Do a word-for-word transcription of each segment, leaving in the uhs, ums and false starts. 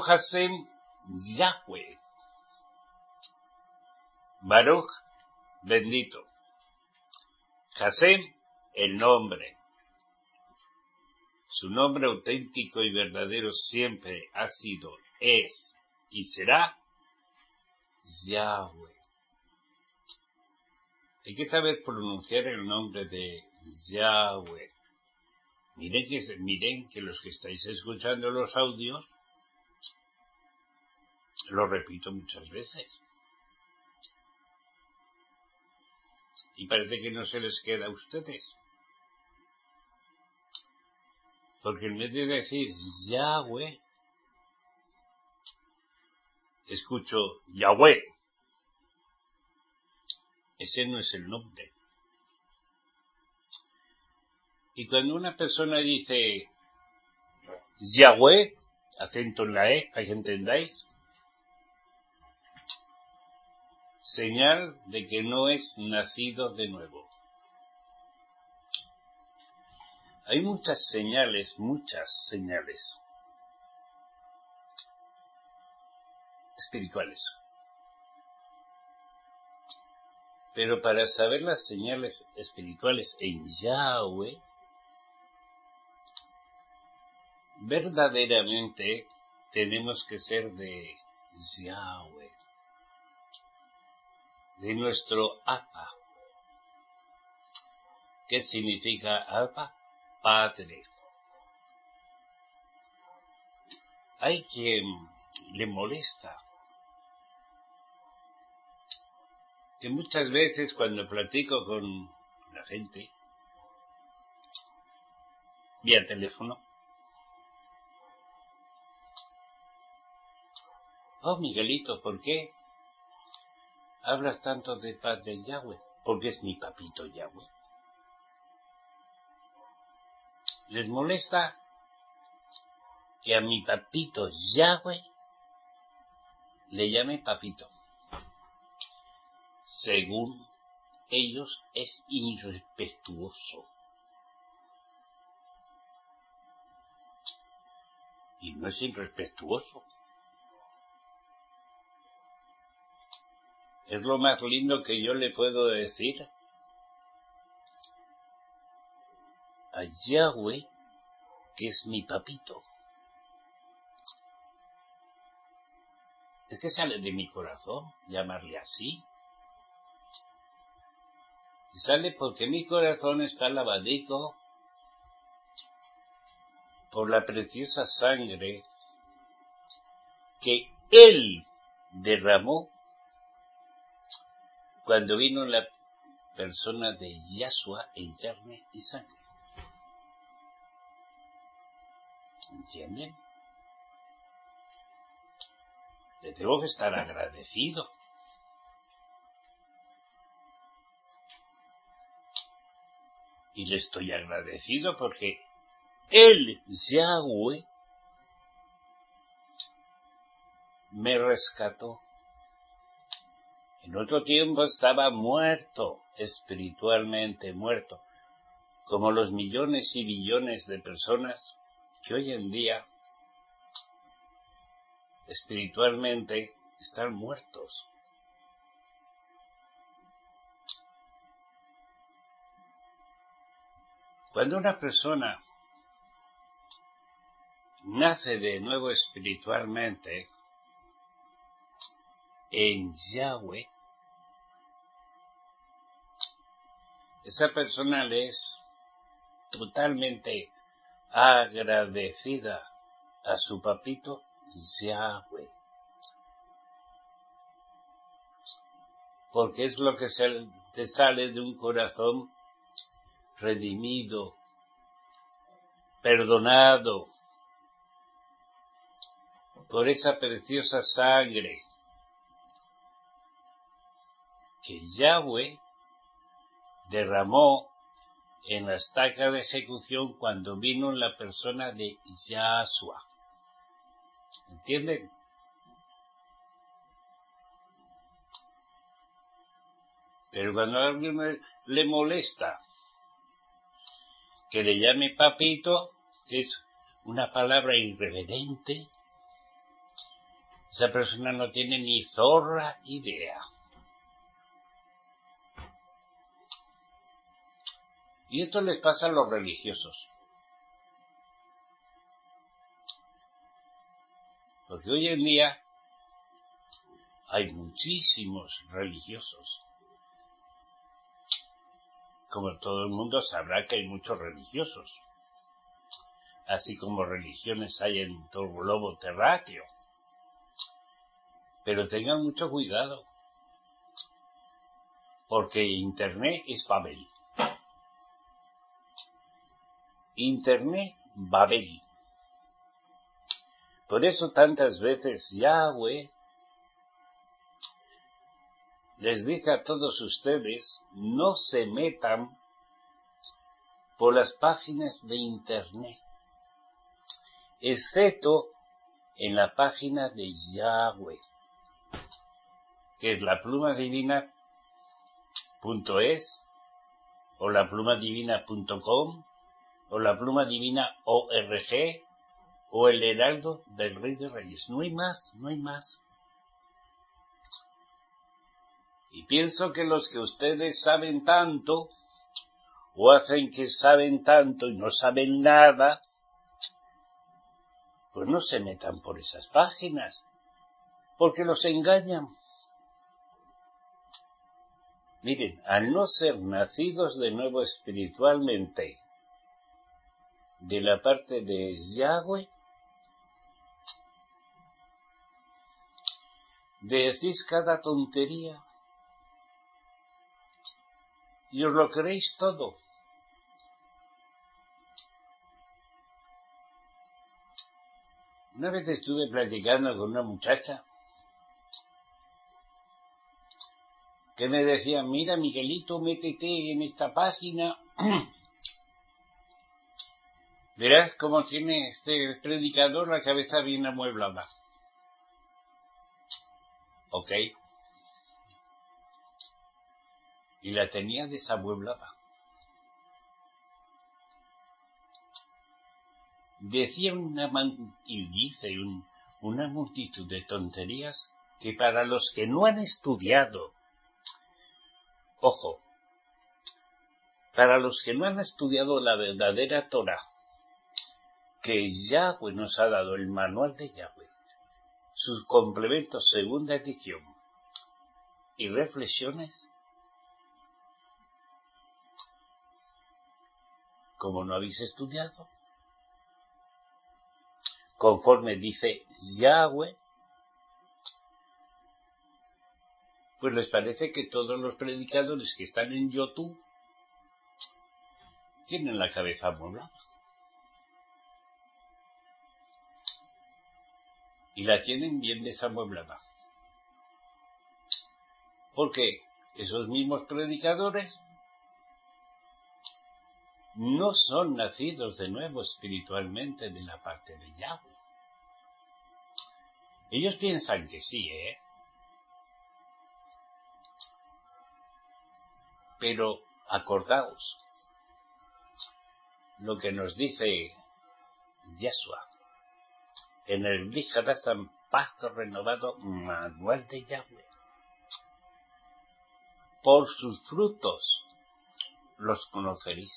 Baruch Hashem Yahweh. Baruch, bendito. Hashem, el nombre. Su nombre auténtico y verdadero siempre ha sido, es y será Yahweh. Hay que saber pronunciar el nombre de Yahweh. Miren que, miren que los que estáis escuchando los audios, lo repito muchas veces. Y parece que no se les queda a ustedes. Porque en vez de decir Yahweh, escucho Yahweh. Ese no es el nombre. Y cuando una persona dice Yahweh, acento en la E, para que entendáis, señal de que no es nacido de nuevo. Hay muchas señales, muchas señales espirituales. Pero para saber las señales espirituales en Yahweh, verdaderamente tenemos que ser de Yahweh, de nuestro Abba. ¿Qué significa Abba? Padre. Hay quien le molesta que muchas veces cuando platico con la gente vía teléfono, oh Miguelito, ¿por qué hablas tanto de Padre Yahweh? Porque es mi papito Yahweh. Les molesta que a mi papito Yahweh le llame papito. Según ellos es irrespetuoso. Y no es irrespetuoso. Es lo más lindo que yo le puedo decir a Yahweh, que es mi papito. Es que sale de mi corazón llamarle así. Y sale porque mi corazón está lavadico por la preciosa sangre que Él derramó cuando vino la persona de Yahshua en carne y sangre. ¿Entienden? Le tengo que estar agradecido. Y le estoy agradecido porque Él, Yahweh, me rescató. En otro tiempo estaba muerto, espiritualmente muerto, como los millones y billones de personas que hoy en día espiritualmente están muertos. Cuando una persona nace de nuevo espiritualmente en Yahweh, esa persona le es totalmente agradecida a su papito Yahweh, porque es lo que se te sale de un corazón redimido, perdonado por esa preciosa sangre que Yahweh derramó en la estaca de ejecución cuando vino la persona de Yahshua. ¿Entienden? Pero cuando a alguien le molesta que le llame papito, que es una palabra irreverente, esa persona no tiene ni zorra idea. Y esto les pasa a los religiosos. Porque hoy en día hay muchísimos religiosos. Como todo el mundo sabrá que hay muchos religiosos. Así como religiones hay en todo el globo terráqueo. Pero tengan mucho cuidado. Porque Internet es Babel. Internet Babel. Por eso tantas veces Yahweh les dice a todos ustedes, no se metan por las páginas de Internet, excepto en la página de Yahweh, que es la pluma divina punto es, o la pluma divina punto com, o la pluma divina punto org, o el heraldo del Rey de Reyes. No hay más, no hay más. Y pienso que los que ustedes saben tanto, o hacen que saben tanto y no saben nada, pues no se metan por esas páginas, porque los engañan. Miren, al no ser nacidos de nuevo espiritualmente de la parte de Yahweh, decís cada tontería y os lo creéis todo. Una vez estuve platicando con una muchacha que me decía, mira Miguelito, métete en esta página, verás cómo tiene este predicador la cabeza bien amueblada. Ok. Y la tenía desamueblada. Decía una man y dice un, una multitud de tonterías que para los que no han estudiado, ojo, para los que no han estudiado la verdadera Torah, que Yahweh nos ha dado, el manual de Yahweh, sus complementos segunda edición y reflexiones, como no habéis estudiado, conforme dice Yahweh, pues les parece que todos los predicadores que están en YouTube tienen la cabeza amueblada. Y la tienen bien desamueblada. Porque esos mismos predicadores no son nacidos de nuevo espiritualmente de la parte de Yahweh. Ellos piensan que sí, ¿eh? Pero acordaos lo que nos dice Yeshua en el Brit Hadashah, Pacto Renovado, Manual de Yahweh. Por sus frutos los conoceréis.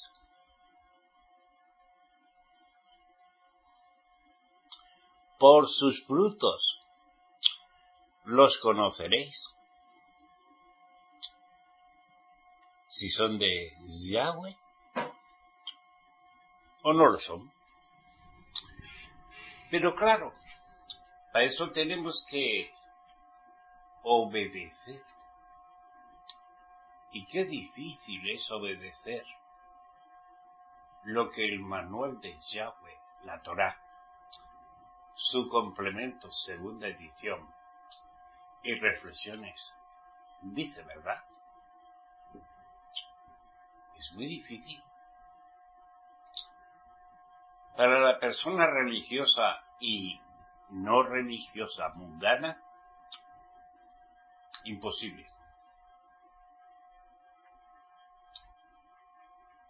Por sus frutos los conoceréis. Si son de Yahweh o no lo son. Pero claro, para eso tenemos que obedecer. Y qué difícil es obedecer lo que el manual de Yahweh, la Torá, su complemento segunda edición y reflexiones, dice, ¿verdad? Es muy difícil. Para la persona religiosa y no religiosa mundana, imposible.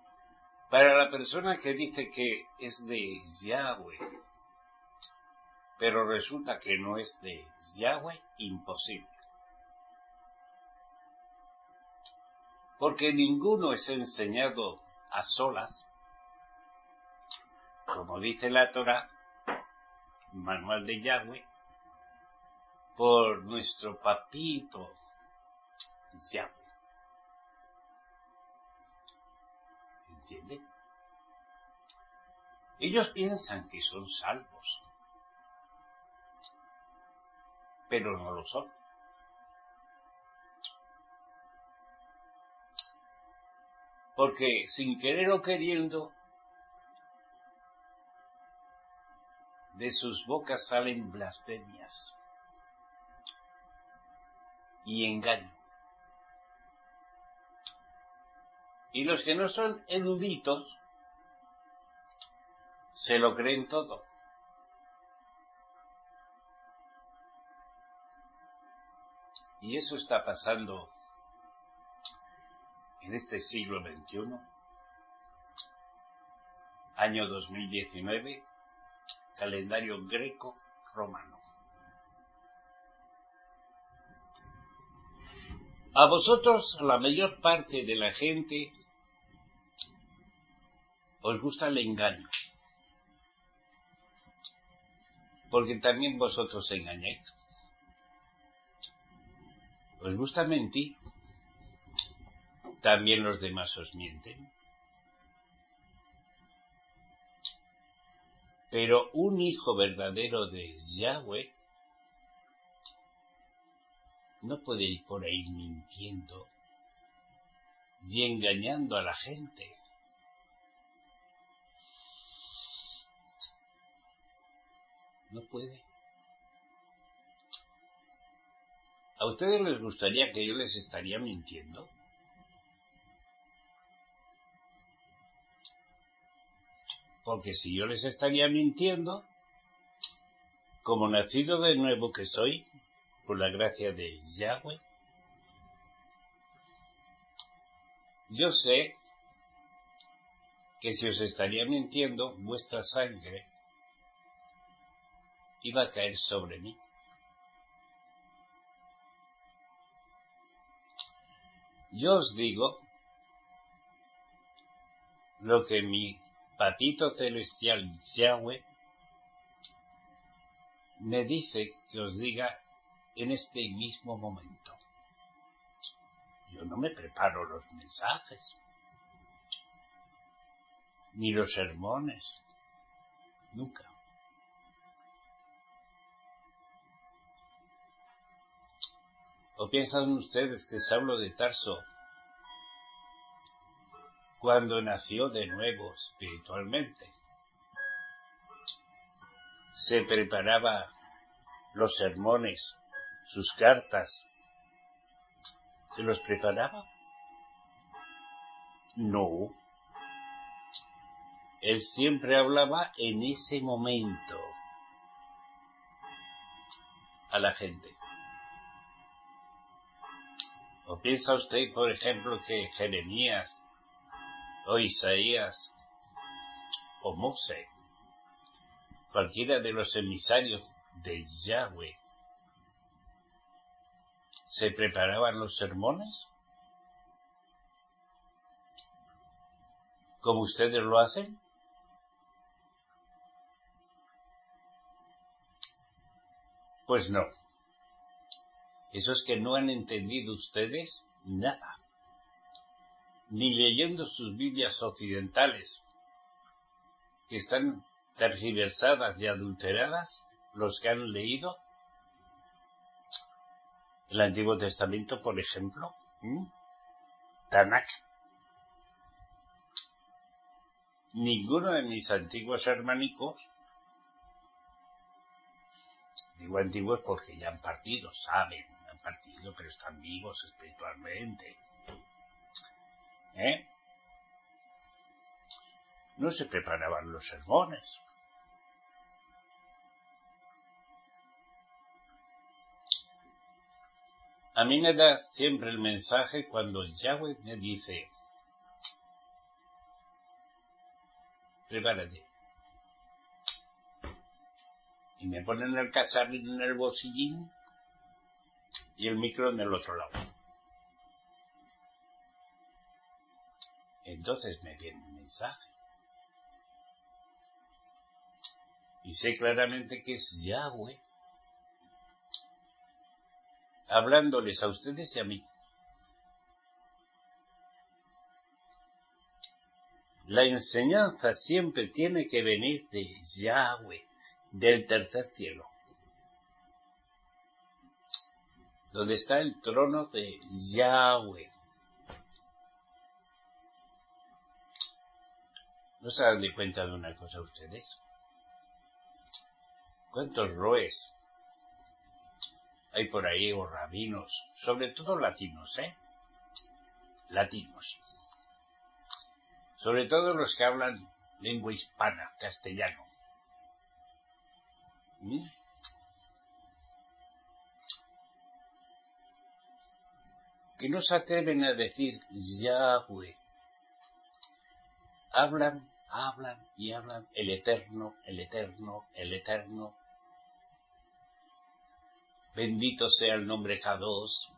Para la persona que dice que es de Yahweh, pero resulta que no es de Yahweh, imposible. Porque ninguno es enseñado a solas, como dice la Torá, manual de Yahweh, por nuestro papito Yahweh. ¿Entiende? Ellos piensan que son salvos, pero no lo son. Porque sin querer o queriendo, de sus bocas salen blasfemias y engaño. Y los que no son eruditos se lo creen todo. Y eso está pasando en este siglo veintiuno, año dos mil diecinueve, calendario greco-romano. A vosotros, la mayor parte de la gente, os gusta el engaño, porque también vosotros engañáis. Os gusta mentir, también los demás os mienten. Pero un hijo verdadero de Yahweh no puede ir por ahí mintiendo y engañando a la gente. No puede. ¿A ustedes les gustaría que yo les estaría mintiendo? Porque si yo les estaría mintiendo, como nacido de nuevo que soy, por la gracia de Yahweh, yo sé que si os estaría mintiendo, vuestra sangre iba a caer sobre mí. Yo os digo lo que mi Patito Celestial Yahweh me dice que os diga en este mismo momento. Yo no me preparo los mensajes, ni los sermones, nunca. ¿O piensan ustedes que Saulo de Tarso, cuando nació de nuevo espiritualmente, se preparaba los sermones, sus cartas, se los preparaba? No. Él siempre hablaba en ese momento a la gente. ¿O piensa usted, por ejemplo, que Jeremías o Isaías o Mosé, cualquiera de los emisarios de Yahweh, se preparaban los sermones como ustedes lo hacen? Pues no. Eso es que no han entendido ustedes nada. Ni leyendo sus Biblias occidentales, que están tergiversadas y adulteradas, los que han leído el Antiguo Testamento, por ejemplo, ¿Mm? Tanakh. Ninguno de mis antiguos hermanicos, digo antiguos porque ya han partido, saben, han partido, pero están vivos espiritualmente, ¿eh? No se preparaban los sermones. A mí me da siempre el mensaje cuando Yahweh me dice, prepárate. y me ponen el cacharrín en el bolsillín y el micro en el otro lado. Entonces me viene un mensaje. Y sé claramente que es Yahweh hablándoles a ustedes y a mí. La enseñanza siempre tiene que venir de Yahweh, del tercer cielo, donde está el trono de Yahweh. ¿No se dan de cuenta de una cosa ustedes? ¿Cuántos roes hay por ahí, o rabinos, sobre todo latinos, eh? Latinos. Sobre todo los que hablan lengua hispana, castellano. ¿Mm? Que no se atreven a decir Yahweh. Hablan, hablan y hablan el eterno, el eterno, el eterno. Bendito sea el nombre Kadosh,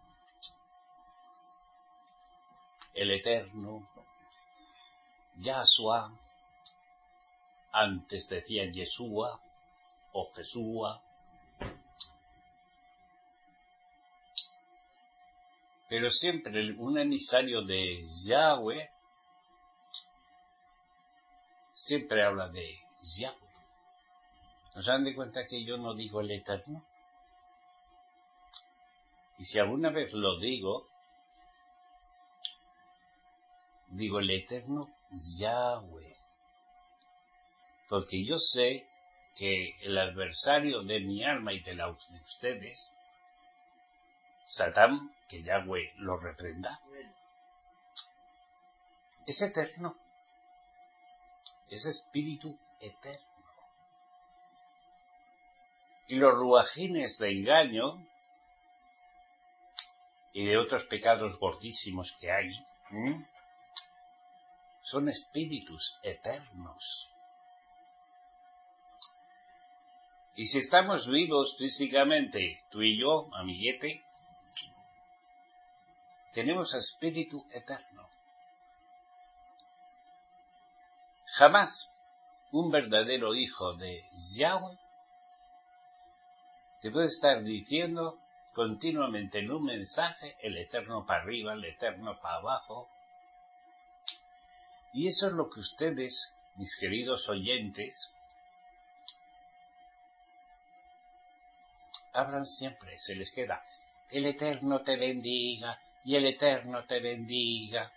el eterno, Yahshua, antes decían Yeshua o Jesúa, pero siempre un emisario de Yahweh siempre habla de Yahweh. ¿No se dan de cuenta que yo no digo el eterno? Y si alguna vez lo digo, digo el eterno Yahweh. Porque yo sé que el adversario de mi alma y de la de ustedes, Satán, que Yahweh lo reprenda, es eterno. Es espíritu eterno. Y los ruajines de engaño y de otros pecados gordísimos que hay, ¿eh? son espíritus eternos. Y si estamos vivos físicamente, tú y yo, amiguete, tenemos espíritu eterno. Jamás un verdadero hijo de Yahweh te puede estar diciendo continuamente en un mensaje el eterno para arriba, el eterno para abajo. Y eso es lo que ustedes, mis queridos oyentes, hablan siempre, se les queda. El eterno te bendiga y el eterno te bendiga.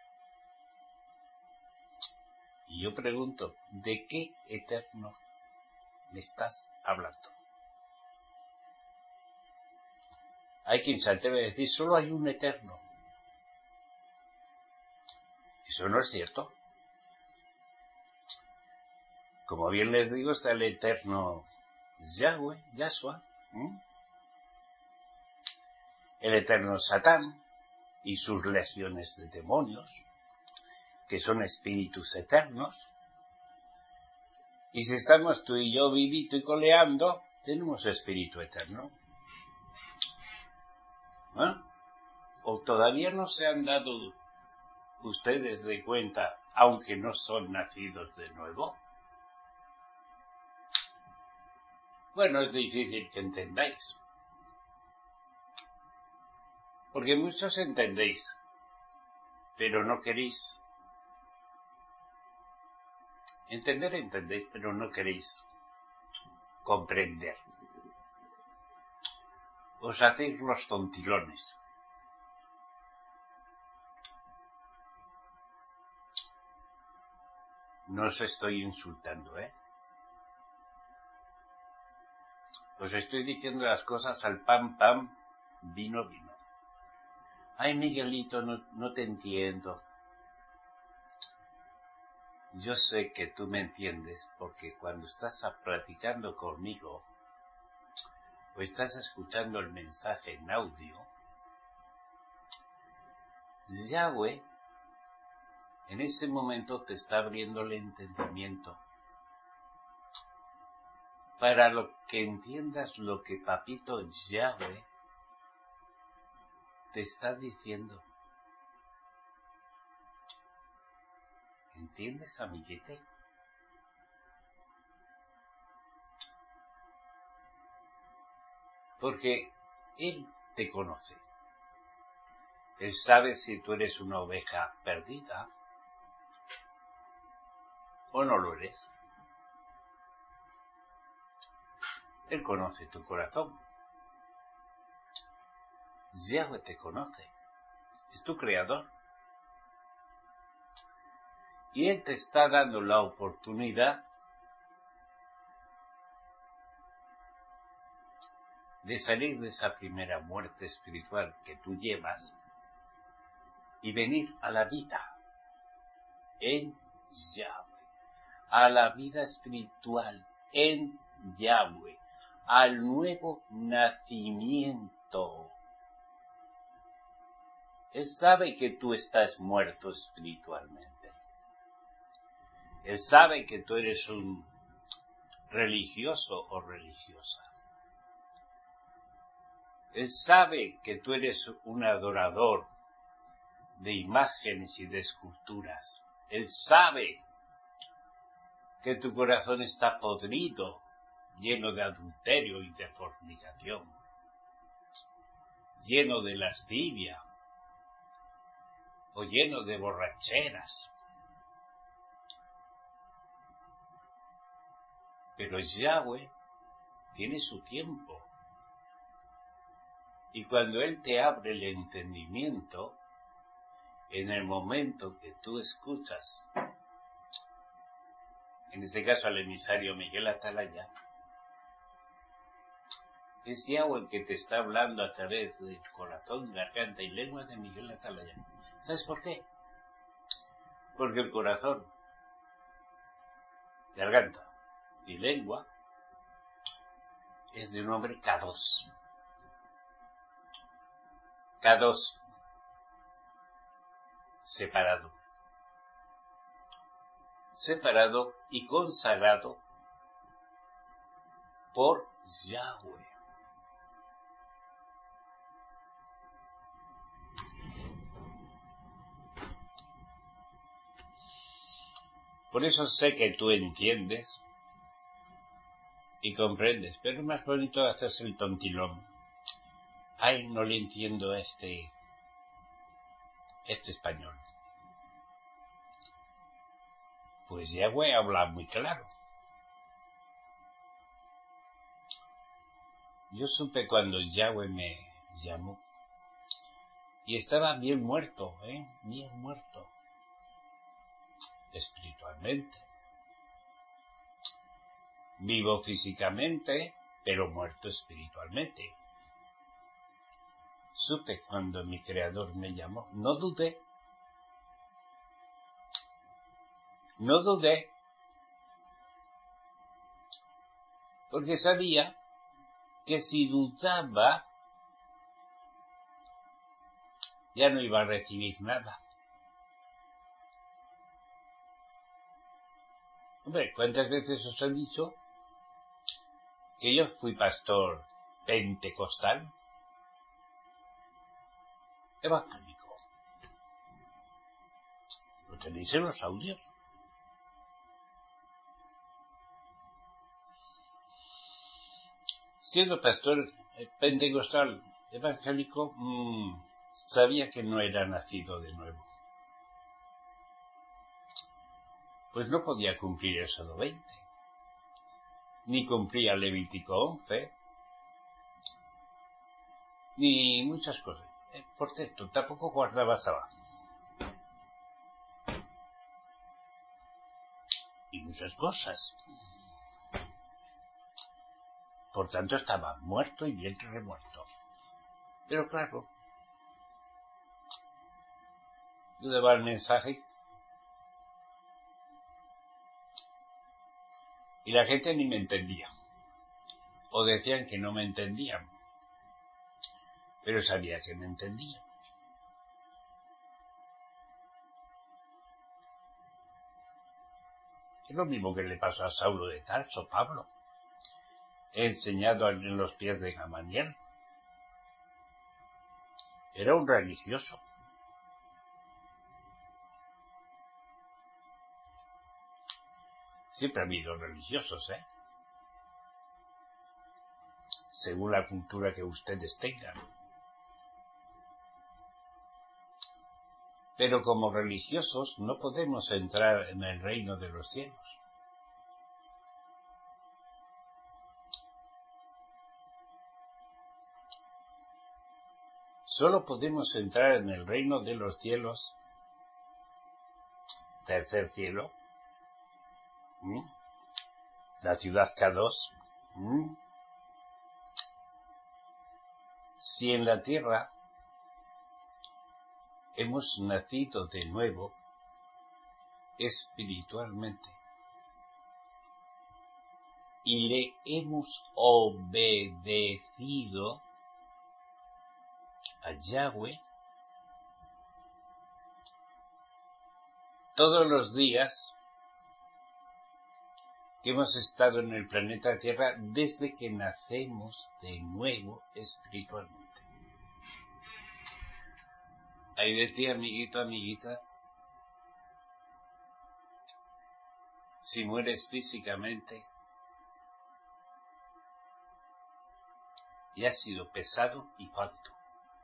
Y yo pregunto, ¿de qué eterno me estás hablando? Hay quien se atreve a decir, solo hay un eterno. Eso no es cierto. Como bien les digo, está el eterno Yahweh, Yahshua, ¿eh? el eterno Satán y sus legiones de demonios, que son espíritus eternos. Y si estamos tú y yo vivito y coleando, tenemos espíritu eterno. ¿Eh? ¿O todavía no se han dado ustedes de cuenta, aunque no son nacidos de nuevo? Bueno, es difícil que entendáis. Porque muchos entendéis, pero no queréis. Entender, entendéis, pero no queréis comprender. Os hacéis los tontilones. No os estoy insultando, ¿eh? Os estoy diciendo las cosas al pam, pam, vino, vino. Ay, Miguelito, no, no te entiendo. Yo sé que tú me entiendes porque cuando estás platicando conmigo o estás escuchando el mensaje en audio, Yahweh en ese momento te está abriendo el entendimiento para lo que entiendas lo que Papito Yahweh te está diciendo. ¿Entiendes, amiguete? Porque Él te conoce. Él sabe si tú eres una oveja perdida o no lo eres. Él conoce tu corazón. Yahweh te conoce. Es tu creador. Y Él te está dando la oportunidad de salir de esa primera muerte espiritual que tú llevas y venir a la vida en Yahweh, a la vida espiritual en Yahweh, al nuevo nacimiento. Él sabe que tú estás muerto espiritualmente. Él sabe que tú eres un religioso o religiosa. Él sabe que tú eres un adorador de imágenes y de esculturas. Él sabe que tu corazón está podrido, lleno de adulterio y de fornicación, lleno de lascivia o lleno de borracheras. Pero Yahweh tiene su tiempo. Y cuando Él te abre el entendimiento, en el momento que tú escuchas, en este caso al emisario Miguel Atalaya, es Yahweh el que te está hablando a través del corazón, garganta y lengua de Miguel Atalaya. ¿Sabes por qué? Porque el corazón, garganta y lengua es de un hombre Kadosh. Kadosh, separado. Separado y consagrado por Yahweh. Por eso sé que tú entiendes y comprendes, pero es más bonito hacerse el tontilón. Ay, no le entiendo a este, este español. Pues Yahweh habla muy claro. Yo supe cuando Yahweh me llamó y estaba bien muerto, ¿eh? Bien muerto. Espiritualmente. Vivo físicamente, pero muerto espiritualmente. Supe cuando mi Creador me llamó. No dudé. No dudé. Porque sabía que si dudaba, ya no iba a recibir nada. Hombre, ¿cuántas veces os he dicho que yo fui pastor pentecostal evangélico? Lo tenéis en los audios. Siendo pastor pentecostal evangélico, mmm, sabía que no era nacido de nuevo. Pues no podía cumplir el Éxodo veinte, ni cumplía Levítico once, ni muchas cosas. Eh, por cierto, tampoco guardaba sábado. Y muchas cosas. Por tanto, estaba muerto y bien remuerto. Pero claro, yo daba el mensaje y la gente ni me entendía. O decían que no me entendían. Pero sabía que me entendían. Es lo mismo que le pasó a Saulo de Tarso, Pablo. he enseñado en los pies de Gamaliel. Era un religioso. Siempre ha habido religiosos, ¿eh? Según la cultura que ustedes tengan. Pero como religiosos no podemos entrar en el reino de los cielos. Solo podemos entrar en el reino de los cielos, tercer cielo, ¿Mm? la ciudad Kadosh, ¿Mm? si en la tierra hemos nacido de nuevo espiritualmente y le hemos obedecido a Yahweh todos los días que hemos estado en el planeta Tierra desde que nacemos de nuevo espiritualmente. Ahí de ti, amiguito, amiguita, si mueres físicamente y has sido pesado y falto.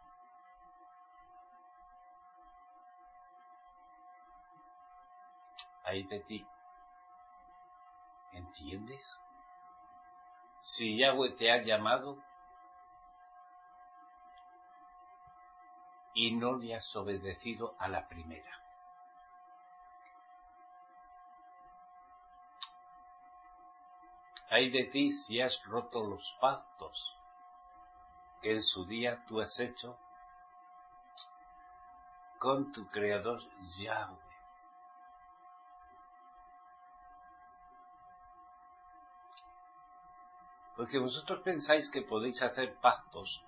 Ahí de ti. ¿Entiendes? Si Yahweh te ha llamado y no le has obedecido a la primera. Ay de ti si has roto los pactos que en su día tú has hecho con tu Creador Yahweh. Porque vosotros pensáis que podéis hacer pactos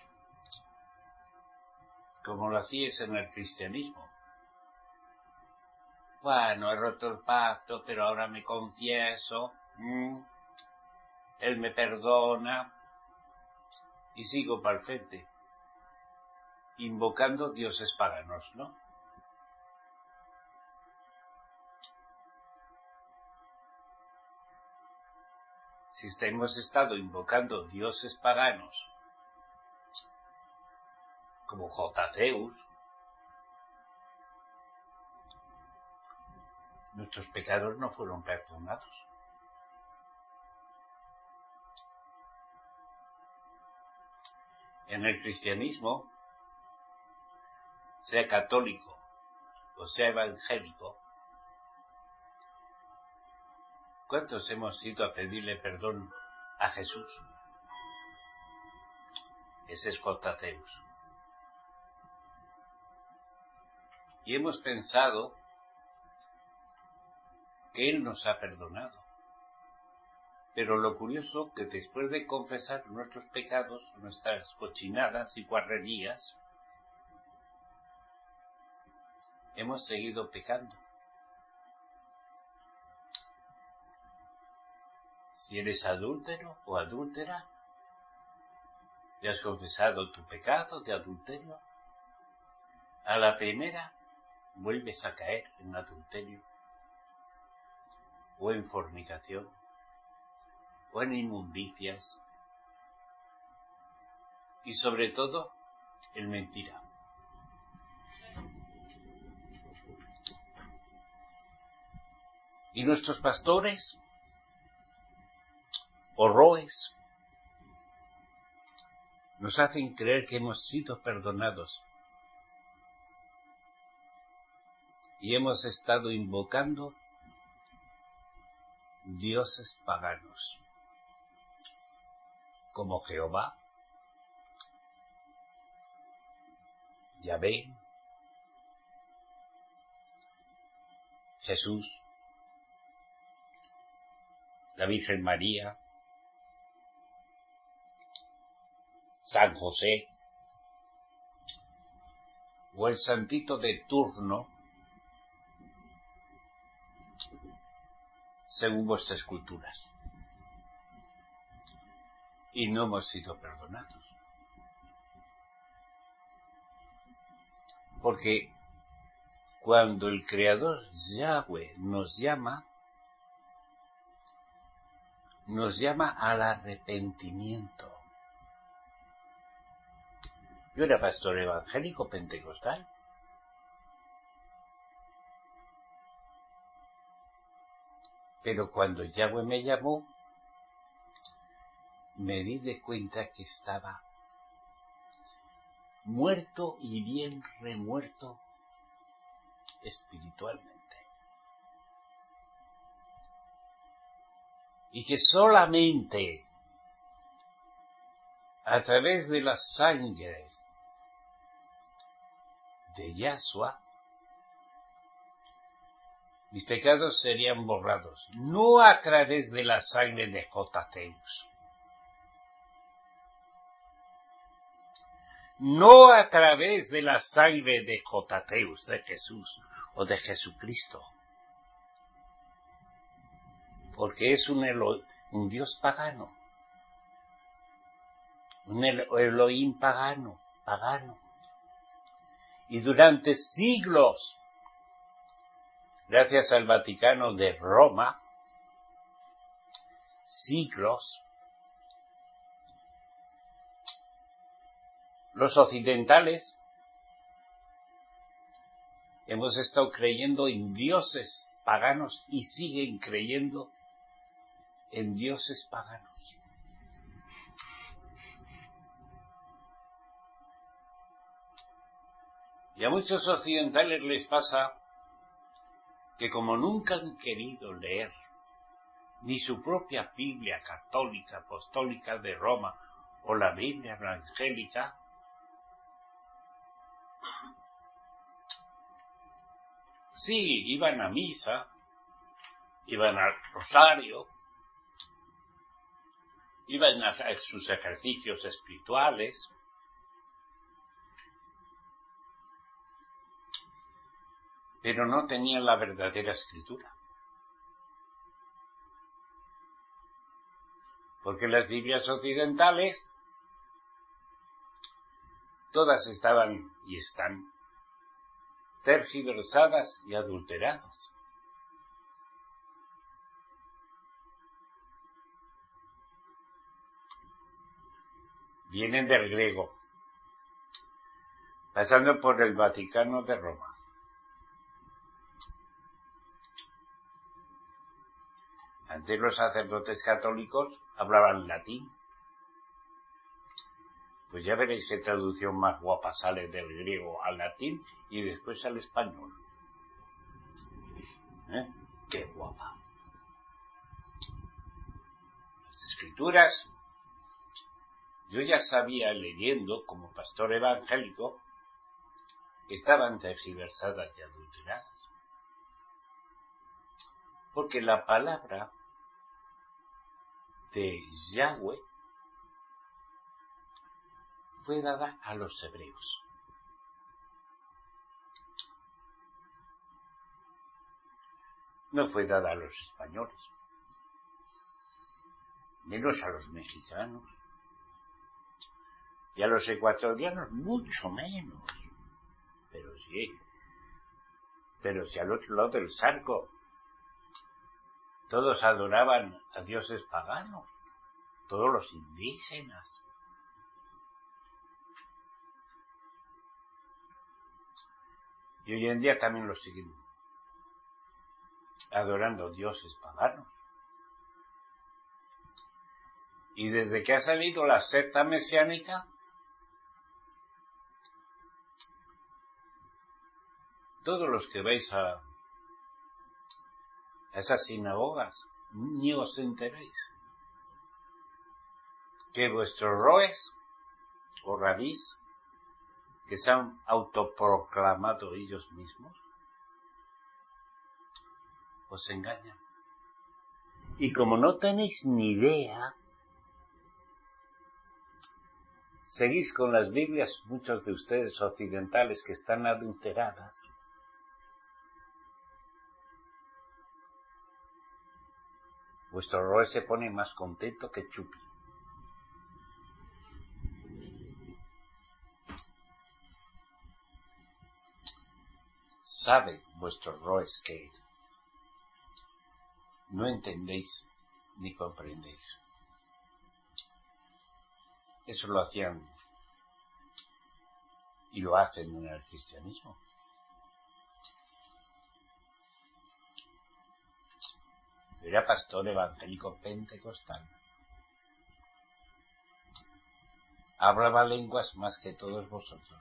como lo hacíais en el cristianismo. Bueno, he roto el pacto, pero ahora me confieso, ¿m? Él me perdona y sigo para el frente, invocando dioses paganos, ¿no? Si hemos estado invocando dioses paganos, como J. Zeus, nuestros pecados no fueron perdonados. En el cristianismo, sea católico o sea evangélico, ¿cuántos hemos ido a pedirle perdón a Jesús? Ese es J. Zeus. Y hemos pensado que Él nos ha perdonado. Pero lo curioso que después de confesar nuestros pecados, nuestras cochinadas y guarrerías, hemos seguido pecando. Si eres adúltero o adúltera, y has confesado tu pecado de adulterio, a la primera vuelves a caer en adulterio, o en fornicación, o en inmundicias, y sobre todo en mentira. Y nuestros pastores, o roes, nos hacen creer que hemos sido perdonados y hemos estado invocando dioses paganos, como Jehová, Yahvé, Jesús, la Virgen María, San José, o el santito de turno, según vuestras culturas. y no hemos sido perdonados. Porque cuando el Creador Yahweh nos llama, nos llama al arrepentimiento. Yo era pastor evangélico pentecostal. Pero cuando Yahweh me llamó, me di de cuenta que estaba muerto y bien remuerto espiritualmente. Y que solamente a través de la sangre de Yahshua mis pecados serían borrados, no a través de la sangre de Jotateus, no a través de la sangre de Jotateus, de Jesús o de Jesucristo, porque es un, Elo, un Dios pagano, un Elohim pagano, pagano, y durante siglos, gracias al Vaticano de Roma, siglos, los occidentales hemos estado creyendo en dioses paganos y siguen creyendo en dioses paganos. Y a muchos occidentales les pasa que como nunca han querido leer ni su propia Biblia católica, apostólica de Roma o la Biblia evangélica, sí, iban a misa, iban al rosario, iban a hacer sus ejercicios espirituales, pero no tenían la verdadera escritura. Porque las Biblias occidentales todas estaban y están tergiversadas y adulteradas. Vienen del griego, pasando por el Vaticano de Roma. Antes los sacerdotes católicos hablaban latín. Pues ya veréis qué traducción más guapa sale del griego al latín y después al español. ¿Eh? ¡Qué guapa! Las escrituras, yo ya sabía leyendo como pastor evangélico que estaban tergiversadas y adulteradas. Porque la palabra de Yahweh fue dada a los hebreos. No fue dada a los españoles, menos a los mexicanos, y a los ecuatorianos mucho menos. Pero sí, pero si al otro lado del charco todos adoraban a dioses paganos, todos los indígenas. Y hoy en día también los siguen adorando dioses paganos. Y desde que ha salido la secta mesiánica, todos los que vais a, a esas sinagogas, ni os enteréis que vuestros roes o rabís, que se han autoproclamado ellos mismos, os engañan. Y como no tenéis ni idea, seguís con las Biblias, muchos de ustedes occidentales, que están adulteradas. Vuestro roe se pone más contento que Chupi. sabe vuestros roes que no entendéis ni comprendéis. Eso lo hacían y lo hacen en el cristianismo. Yo era pastor evangélico pentecostal. Hablaba lenguas más que todos vosotros.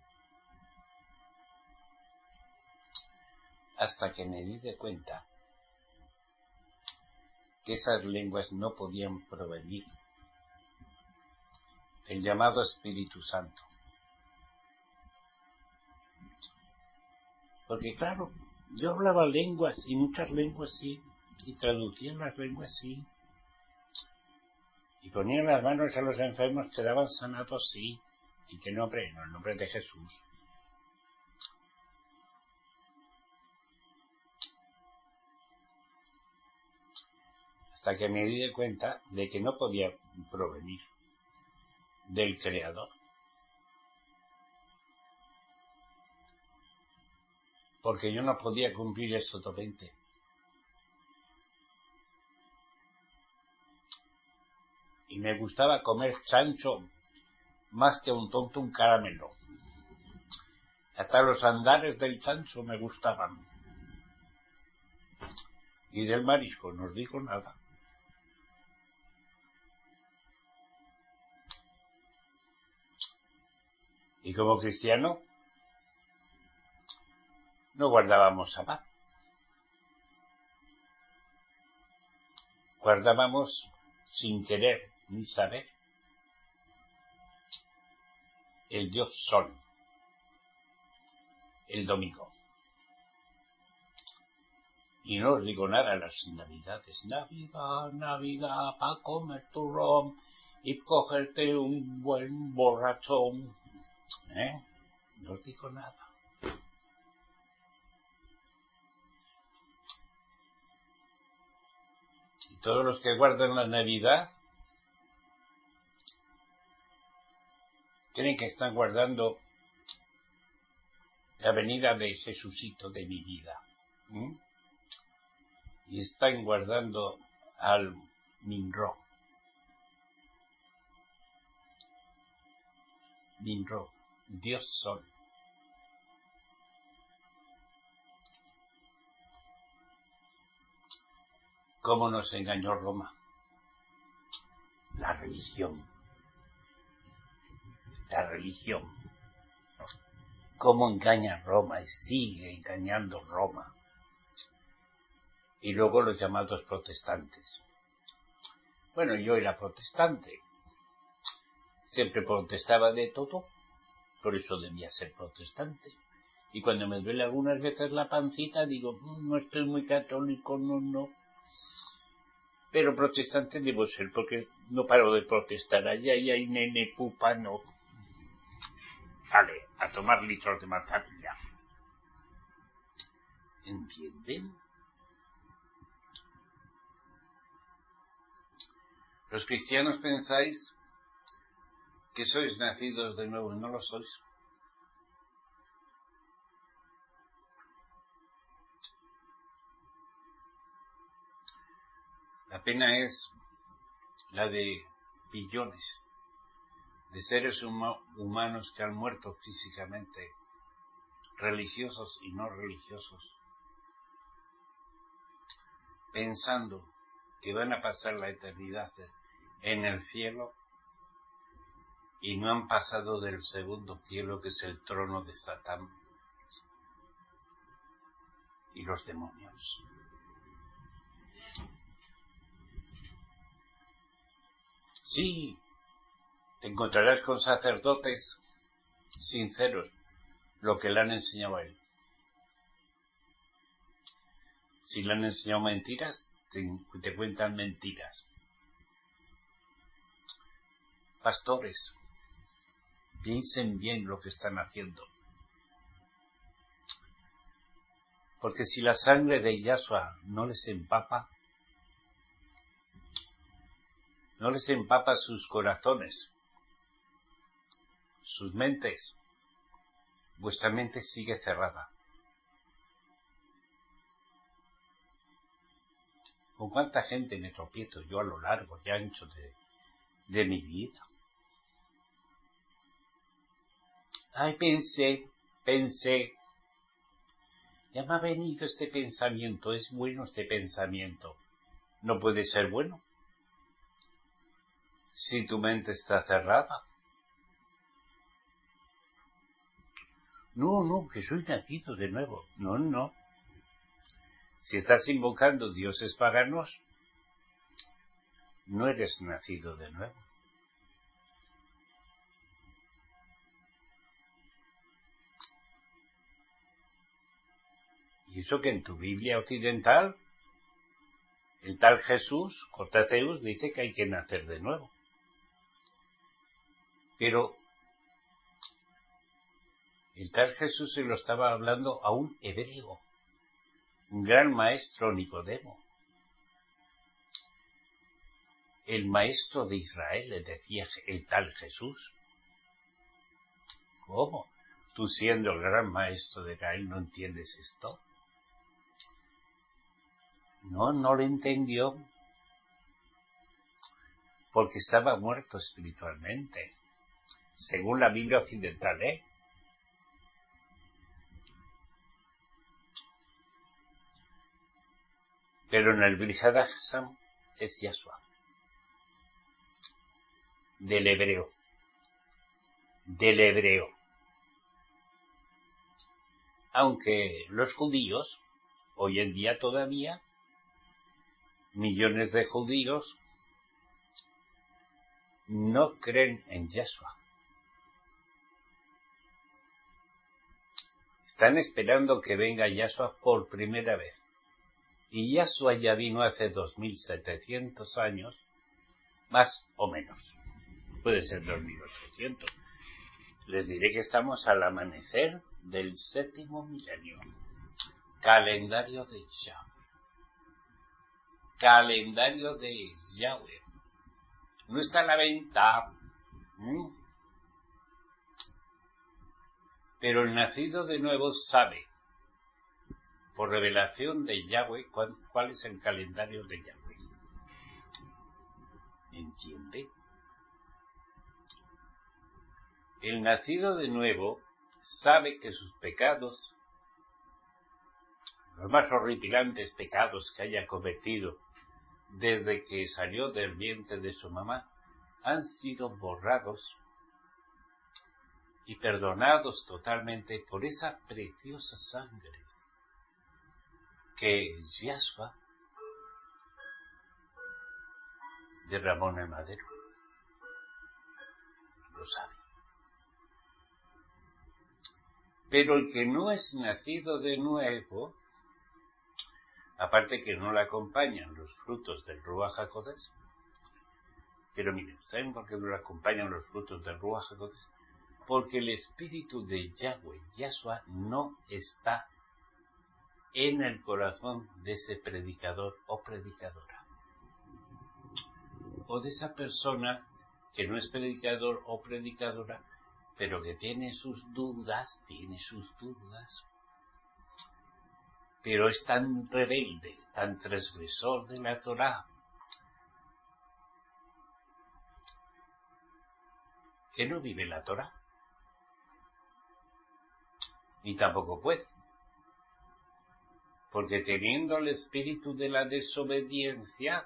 Hasta que me di de cuenta que esas lenguas no podían provenir del llamado Espíritu Santo. Porque claro, yo hablaba lenguas y muchas lenguas sí, y traducía las lenguas sí, y ponía las manos a los enfermos, quedaban sanados sí, y qué nombre, en el nombre de Jesús. Hasta que me di de cuenta de que no podía provenir del Creador. Porque yo no podía cumplir el Soto veinte. Y me gustaba comer chancho más que un tonto un caramelo. Hasta los andares del chancho me gustaban. Y del marisco no os digo nada. Y como cristiano no guardábamos sabbat. Guardábamos sin querer ni saber el Dios Sol, el domingo. Y no os digo nada las navidades. Navidad, Navidad, para comer turrón y cogerte un buen borrachón. ¿Eh? No os digo nada. Y todos los que guardan la Navidad creen que están guardando la venida de Jesucito de mi vida. ¿Mm? Y están guardando al Minro. Minro, Dios Sol. ¿Cómo nos engañó Roma? La religión. La religión. ¿Cómo engaña Roma y sigue engañando Roma? Y luego los llamados protestantes. Bueno, yo era protestante. Siempre protestaba de todo, por eso debía ser protestante. Y cuando me duele algunas veces la pancita, digo, no estoy muy católico, no, no. Pero protestante debo ser, porque no paro de protestar. Ay, ay, ay, nene, pupa, no. Vale, a tomar litros de manzanilla. ¿Entienden? Los cristianos pensáis que sois nacidos de nuevo, no lo sois. La pena es la de billones de seres huma- humanos que han muerto físicamente, religiosos y no religiosos, pensando que van a pasar la eternidad en el cielo y no han pasado del segundo cielo, que es el trono de Satán y los demonios. Sí, te encontrarás con sacerdotes sinceros, lo que le han enseñado a él. Si le han enseñado mentiras, te, te cuentan mentiras. Pastores, piensen bien lo que están haciendo. Porque si la sangre de Yahshua no les empapa, no les empapa sus corazones, sus mentes, vuestra mente sigue cerrada. ¿Con cuánta gente me tropiezo yo a lo largo y ancho de, de mi vida? Ay, pensé, pensé, ya me ha venido este pensamiento, es bueno este pensamiento. No puede ser bueno si tu mente está cerrada. No, no, que soy nacido de nuevo. No, no. Si estás invocando dioses paganos, no eres nacido de nuevo. Y eso que en tu Biblia occidental, el tal Jesús, Jotateus, dice que hay que nacer de nuevo. Pero el tal Jesús se lo estaba hablando a un hebreo, un gran maestro Nicodemo. El maestro de Israel le decía el tal Jesús. ¿Cómo? Tú siendo el gran maestro de Israel no entiendes esto. No, no lo entendió. Porque estaba muerto espiritualmente. Según la Biblia occidental, ¿eh? Pero en el Brihad Hasam es Yahshua. Del hebreo. Del hebreo. Aunque los judíos, hoy en día todavía, millones de judíos, no creen en Yahshua. Están esperando que venga Yahshua por primera vez. Y Yahshua ya vino hace dos mil setecientos años, más o menos. Puede ser dos mil ochocientos. Les diré que estamos al amanecer del séptimo milenio. Calendario de Yahweh. Calendario de Yahweh. No está a la venta. ¿Mm? Pero el nacido de nuevo sabe, por revelación de Yahweh, cuál, cuál es el calendario de Yahweh. ¿Entiende? El nacido de nuevo sabe que sus pecados, los más horripilantes pecados que haya cometido desde que salió del vientre de su mamá, han sido borrados y perdonados totalmente por esa preciosa sangre que Yahshua derramó en el madero. Lo sabe. Pero el que no es nacido de nuevo, aparte que no le acompañan los frutos del Ruach HaKodesh, pero miren, ¿saben por qué no le acompañan los frutos del Ruach HaKodesh? Porque el espíritu de Yahweh, Yahshua, no está en el corazón de ese predicador o predicadora. O de esa persona que no es predicador o predicadora, pero que tiene sus dudas, tiene sus dudas, pero es tan rebelde, tan transgresor de la Torá, que no vive la Torá, ni tampoco puede. Porque teniendo el espíritu de la desobediencia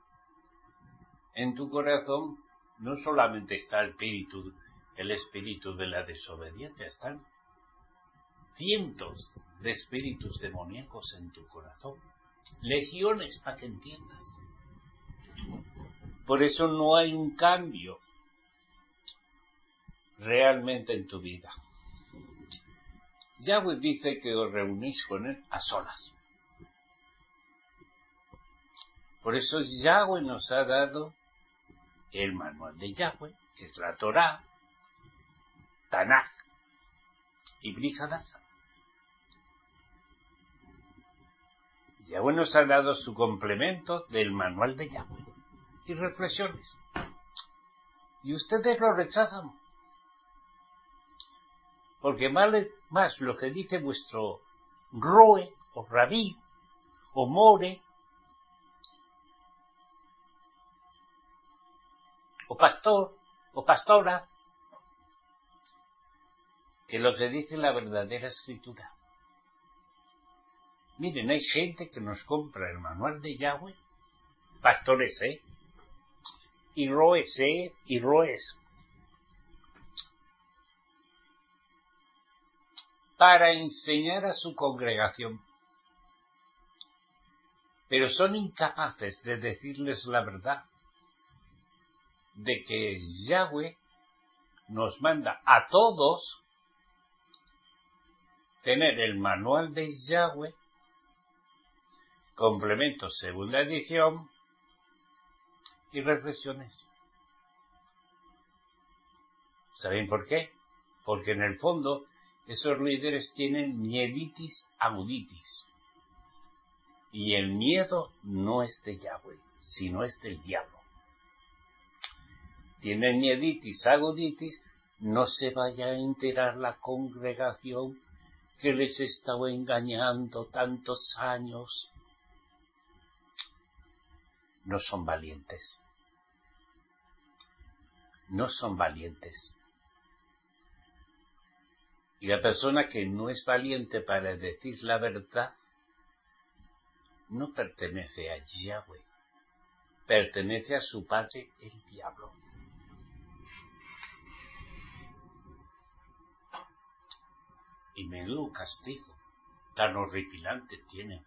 en tu corazón, no solamente está el espíritu, el espíritu de la desobediencia, están cientos de espíritus demoníacos en tu corazón. Legiones, para que entiendas. Por eso no hay un cambio realmente en tu vida. Yahweh dice que os reunís con él a solas. Por eso Yahweh nos ha dado el manual de Yahweh, que es la Torá, Tanaj y Brihad Hasam. Yahweh nos ha dado su complemento del manual de Yahweh y reflexiones. Y ustedes lo rechazan. Porque vale más lo que dice vuestro Roe, o Rabí, o More, o pastor, o pastora, que lo que dice la verdadera escritura. Miren, hay gente que nos compra el manual de Yahweh, pastores, ¿eh? Y roes, ¿eh? Y roes. Para enseñar a su congregación. Pero son incapaces de decirles la verdad de que Yahweh nos manda a todos tener el manual de Yahweh, complemento segunda edición y reflexiones. ¿Saben por qué? Porque en el fondo esos líderes tienen mieditis aguditis. Y el miedo no es de Yahweh, sino es del diablo. Tienen mieditis aguditis, no se vaya a enterar la congregación que les estaba engañando tantos años. No son valientes. No son valientes. Y la persona que no es valiente para decir la verdad no pertenece a Yahweh, pertenece a su padre el diablo. Y menudo castigo tan horripilante tienen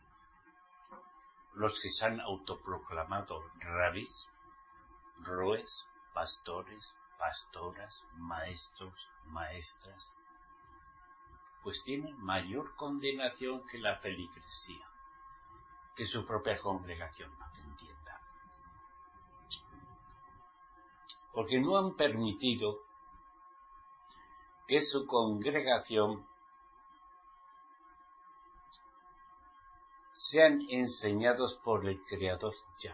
los que se han autoproclamado rabís, roes, pastores, pastoras, maestros, maestras, pues tienen mayor condenación que la feligresía, que su propia congregación no te entienda. Porque no han permitido que su congregación sean enseñados por el Creador Yahweh.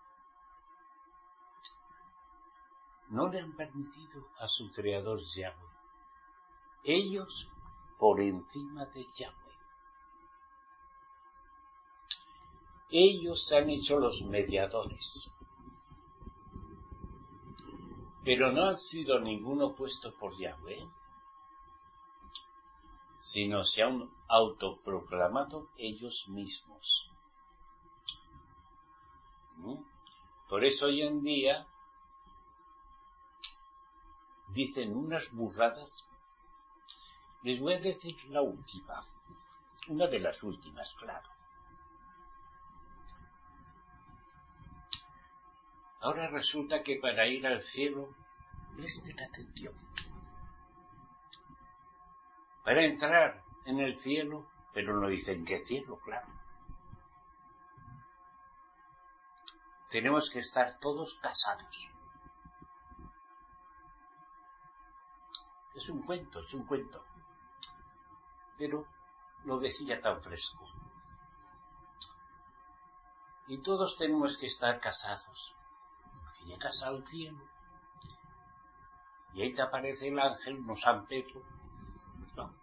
No le han permitido a su Creador Yahweh. Ellos por encima de Yahweh. Ellos se han hecho los mediadores. Pero no han sido ninguno puesto por Yahweh, sino se han autoproclamado ellos mismos. ¿Mm? Por eso hoy en día dicen unas burradas. Les voy a decir la última, una de las últimas, claro. Ahora resulta que para ir al cielo, presten atención. Para entrar en el cielo, pero no dicen qué cielo, claro. Tenemos que estar todos casados. Es un cuento, es un cuento. Pero lo decía tan fresco. Y todos tenemos que estar casados. Porque llegas al cielo y ahí te aparece el ángel, no San Pedro. No.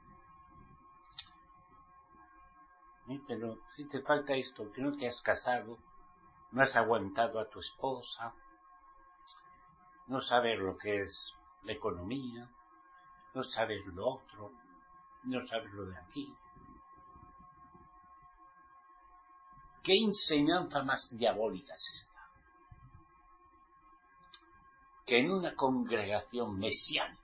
¿Eh? Pero si te falta esto, que no te has casado, no has aguantado a tu esposa, no sabes lo que es la economía, no sabes lo otro, no sabes lo de aquí. ¿Qué enseñanza más diabólica es esta? Que en una congregación mesiánica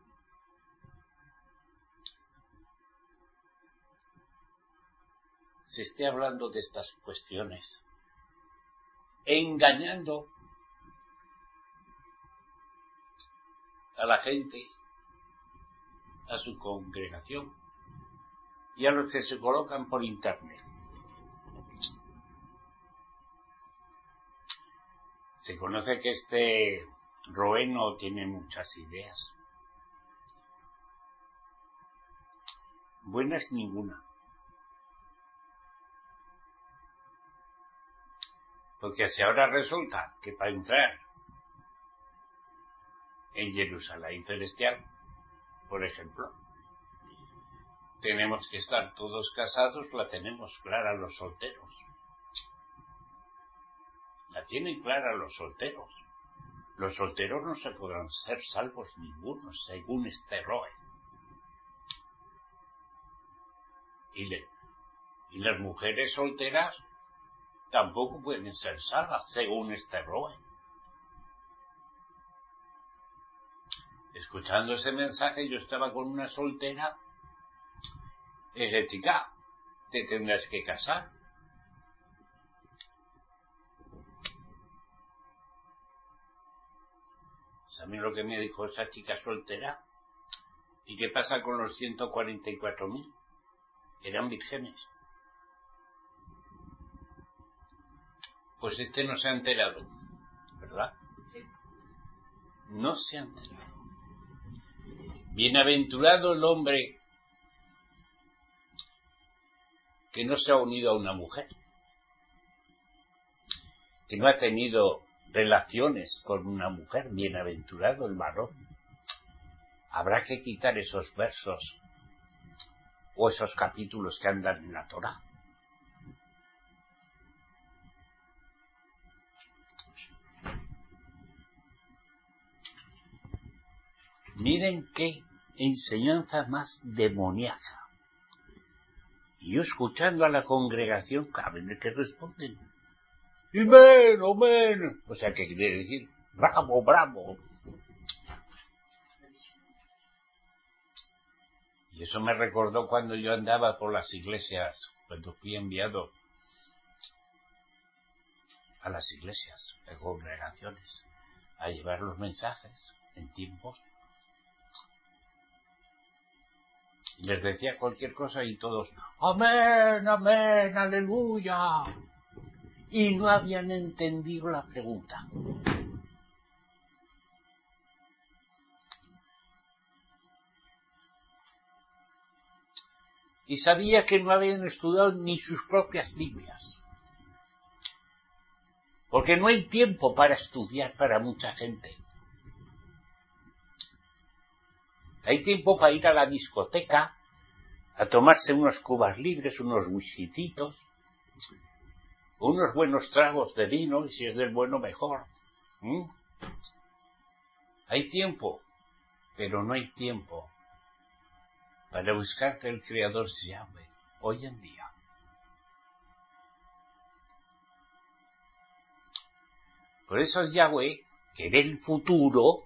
se esté hablando de estas cuestiones, engañando a la gente, a su congregación y a los que se colocan por internet. Se conoce que este Roé no tiene muchas ideas. Buenas ninguna. Porque si ahora resulta que para entrar en Jerusalén celestial, por ejemplo, tenemos que estar todos casados, la tenemos clara los solteros. La tienen clara los solteros. Los solteros no se podrán ser salvos ninguno, según este Roe. Y, le, y las mujeres solteras tampoco pueden ser salvas, según este Roe. Escuchando ese mensaje, yo estaba con una soltera. Y dije, chica, te tendrás que casar. ¿Saben lo que me dijo esa chica soltera? ¿Y qué pasa con los ciento cuarenta y cuatro mil? Eran vírgenes. Pues este no se ha enterado, ¿verdad? No se ha enterado. Bienaventurado el hombre que no se ha unido a una mujer, que no ha tenido relaciones con una mujer. Bienaventurado el varón. Habrá que quitar esos versos o esos capítulos que andan en la Torá. Miren qué enseñanza más demoníaca. Y yo escuchando a la congregación, caben de que responden. ¡Amén, amén! O sea, ¿qué quiere decir? ¡Bravo, bravo! Y eso me recordó cuando yo andaba por las iglesias, cuando fui enviado a las iglesias, a congregaciones, a llevar los mensajes en tiempos. Y les decía cualquier cosa y todos, ¡amén, amén, aleluya! Y no habían entendido la pregunta. Y sabía que no habían estudiado ni sus propias Biblias. Porque no hay tiempo para estudiar para mucha gente. Hay tiempo para ir a la discoteca, a tomarse unos cubas libres, unos whiskycitos, unos buenos tragos de vino, y si es del bueno mejor. ¿Mm? Hay tiempo, pero no hay tiempo para buscar que el Creador se llame hoy en día. Por eso Yahweh, que ve el futuro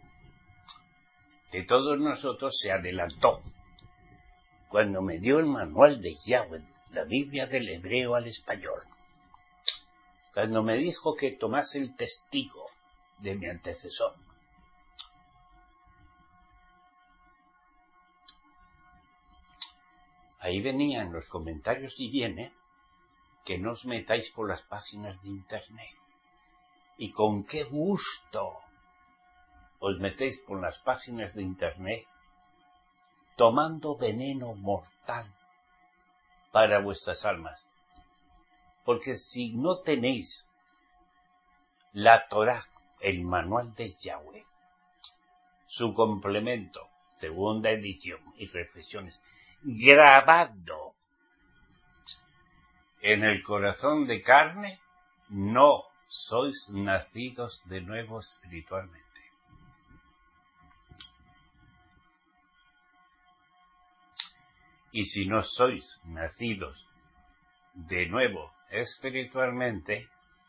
de todos nosotros, se adelantó cuando me dio el manual de Yahweh, la Biblia del hebreo al español. Cuando me dijo que tomase el testigo de mi antecesor. Ahí venían los comentarios y viene que no os metáis por las páginas de internet. Y con qué gusto os metéis por las páginas de internet tomando veneno mortal para vuestras almas. Porque si no tenéis la Torá, el manual de Yahweh, su complemento, segunda edición y reflexiones, grabado en el corazón de carne, no sois nacidos de nuevo espiritualmente. Y si no sois nacidos de nuevo espiritualmente,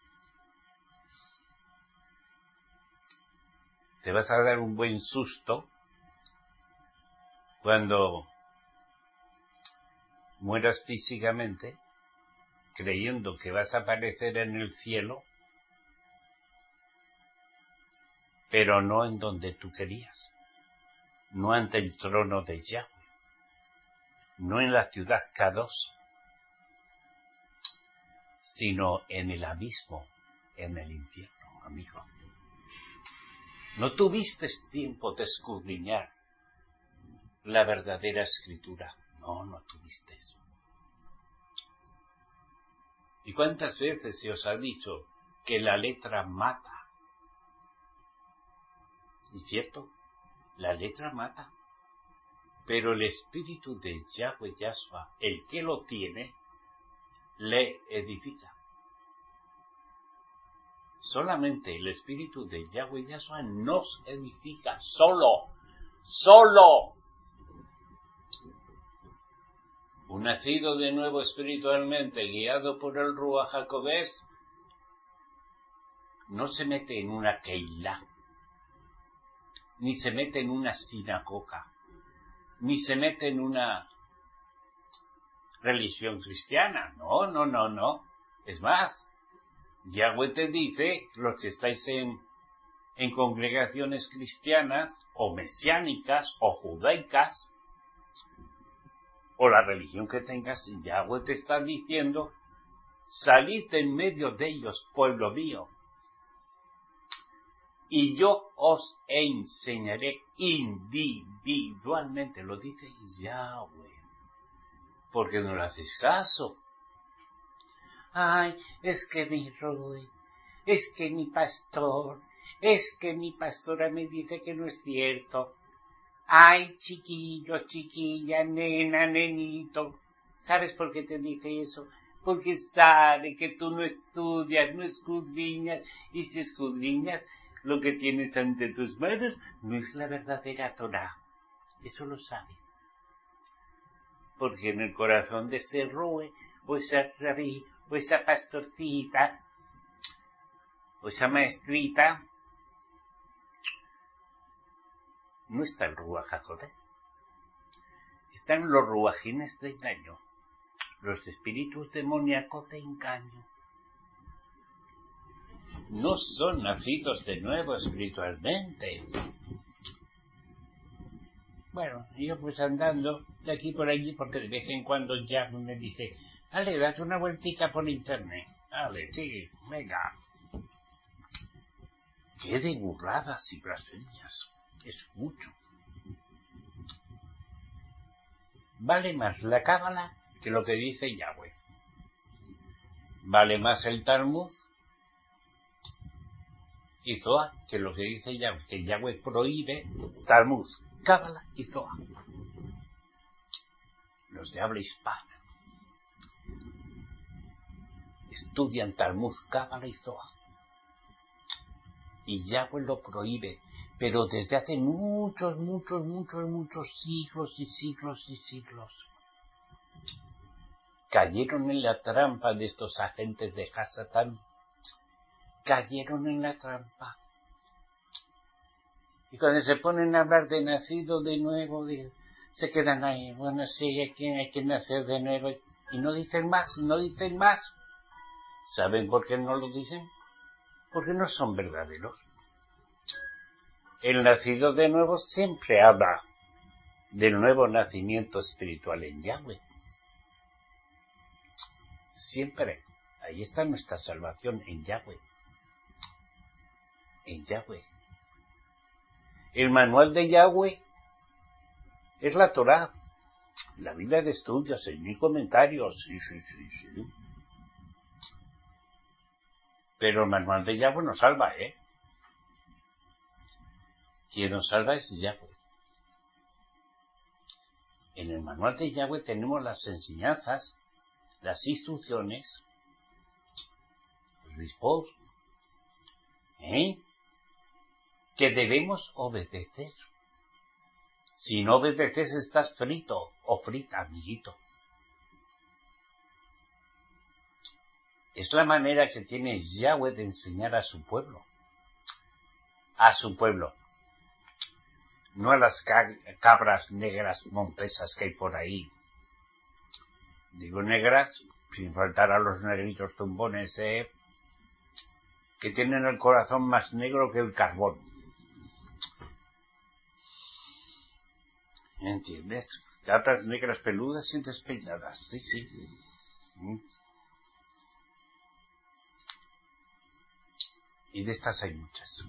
te vas a dar un buen susto cuando mueras físicamente, creyendo que vas a aparecer en el cielo, pero no en donde tú querías, no ante el trono de Yahweh, no en la ciudad Kadosh, sino en el abismo, en el infierno, amigo. No tuviste tiempo de escudriñar la verdadera escritura. No, no tuviste eso. ¿Y cuántas veces se os ha dicho que la letra mata? ¿Es cierto? La letra mata. Pero el espíritu de Yahweh Yahshua, el que lo tiene, le edifica. Solamente el Espíritu de Yahweh Yahshua nos edifica, solo, solo. Un nacido de nuevo espiritualmente, guiado por el Ruach HaKodesh, no se mete en una keilah, ni se mete en una sinagoga, ni se mete en una religión cristiana. No, no, no, no. Es más, Yahweh te dice, los que estáis en, en congregaciones cristianas, o mesiánicas, o judaicas, o la religión que tengas, Yahweh te está diciendo, salid en medio de ellos, pueblo mío, y yo os enseñaré individualmente, lo dice Yahweh, porque no le hacéis caso. Ay, es que mi Roy, es que mi pastor, es que mi pastora me dice que no es cierto. Ay, chiquillo, chiquilla, nena, nenito, ¿sabes por qué te dice eso? Porque sabe que tú no estudias, no escudriñas, y si escudriñas, lo que tienes ante tus manos no es la verdadera Torá. Eso lo sabe. Porque en el corazón de ese Roe, o esa rabí, o esa pastorcita, o esa maestrita, no está el Ruach HaKodesh. Están los ruajines de engaño, los espíritus demoníacos de engaño. No son nacidos de nuevo espiritualmente. Bueno, yo pues andando de aquí por allí, porque de vez en cuando ya me dice, dale, date una vueltica por internet. Dale, sí, venga. Qué de burradas y blasfemias. Es mucho. Vale más la cábala que lo que dice Yahweh. Vale más el Talmud y Zohar que lo que dice Yahweh, que Yahweh prohíbe Talmud, cábala y Zohar. Los de habla hispana estudian Talmud, cábala y Zohar. Y Yahweh lo prohíbe, pero desde hace muchos, muchos, muchos, muchos siglos y siglos y siglos. Cayeron en la trampa de estos agentes de Hasatán. Cayeron en la trampa. Y cuando se ponen a hablar de nacido de nuevo, de, se quedan ahí. Bueno, sí, hay que, hay que nacer de nuevo. Y no dicen más, y no dicen más. ¿Saben por qué no lo dicen? Porque no son verdaderos. El nacido de nuevo siempre habla del nuevo nacimiento espiritual en Yahweh. Siempre. Ahí está nuestra salvación, en Yahweh. En Yahweh. El manual de Yahweh es la Torá. La Biblia de estudios, en mi comentario, sí, sí, sí, sí. Pero el manual de Yahweh nos salva, ¿eh? Quien nos salva es Yahweh. En el manual de Yahweh tenemos las enseñanzas, las instrucciones, los dispos, ¿eh? que debemos obedecer. Si no obedeces estás frito o frita, amiguito. Es la manera que tiene Yahweh de enseñar a su pueblo. A su pueblo. No a las cabras negras montesas que hay por ahí. Digo negras, sin faltar a los negritos tumbones, ¿eh? que tienen el corazón más negro que el carbón. ¿Entiendes? Cabras negras peludas y despeinadas, sí, sí. ¿Mm? Y de estas hay muchas.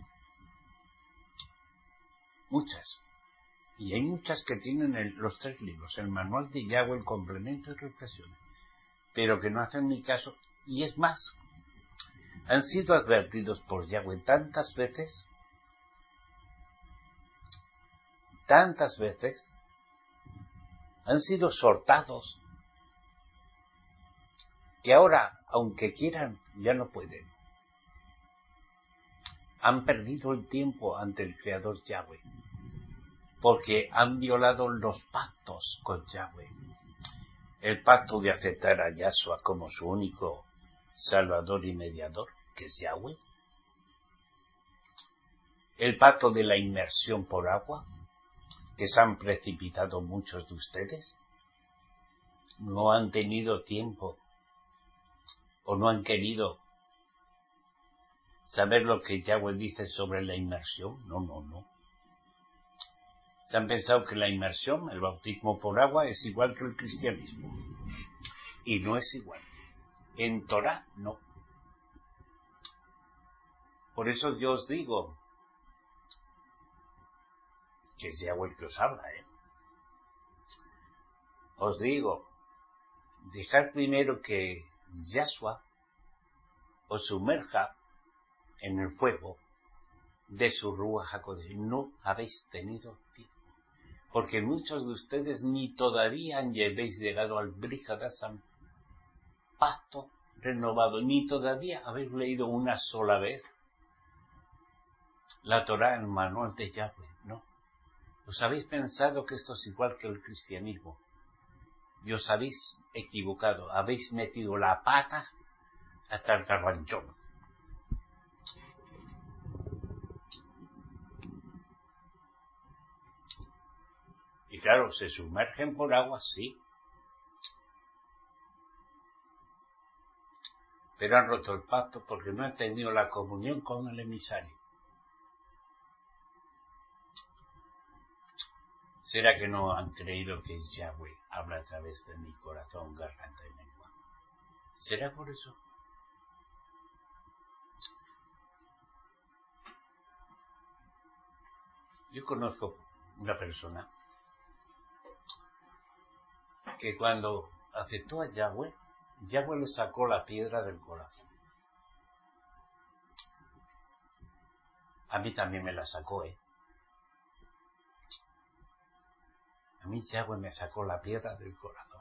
Muchas. Y hay muchas que tienen el, los tres libros, el manual de Yahweh, el complemento y reflexiones, pero que no hacen ni caso. Y es más, han sido advertidos por Yahweh tantas veces, tantas veces, han sido sortados, que ahora, aunque quieran, ya no pueden. han perdido el tiempo ante el Creador Yahweh, porque han violado los pactos con Yahweh. El pacto de aceptar a Yahshua como su único Salvador y mediador, que es Yahweh. El pacto de la inmersión por agua, que se han precipitado muchos de ustedes. No han tenido tiempo o no han querido saber lo que Yahweh dice sobre la inmersión. No, no, no. Se han pensado que la inmersión, el bautismo por agua, es igual que el cristianismo. Y no es igual. En Torah, no. Por eso yo os digo que es Yahweh el que os habla, ¿eh? Os digo, dejad primero que Yahshua os sumerja en el fuego de su Ruach HaKodesh. No habéis tenido tiempo, porque muchos de ustedes ni todavía habéis llegado al Brit Hadasham, pacto renovado, ni todavía habéis leído una sola vez la Torah, el manual de Yahweh. No. Os habéis pensado que esto es igual que el cristianismo y os habéis equivocado, habéis metido la pata hasta el garbanchón. Y claro, se sumergen por agua, sí, pero han roto el pacto porque no han tenido la comunión con el emisario. ¿Será que no han creído que Yahweh habla a través de mi corazón, garganta y lengua? ¿Será por eso? Yo conozco una persona que cuando aceptó a Yahweh, Yahweh le sacó la piedra del corazón. A mí también me la sacó, ¿eh? A mí Yahweh me sacó la piedra del corazón.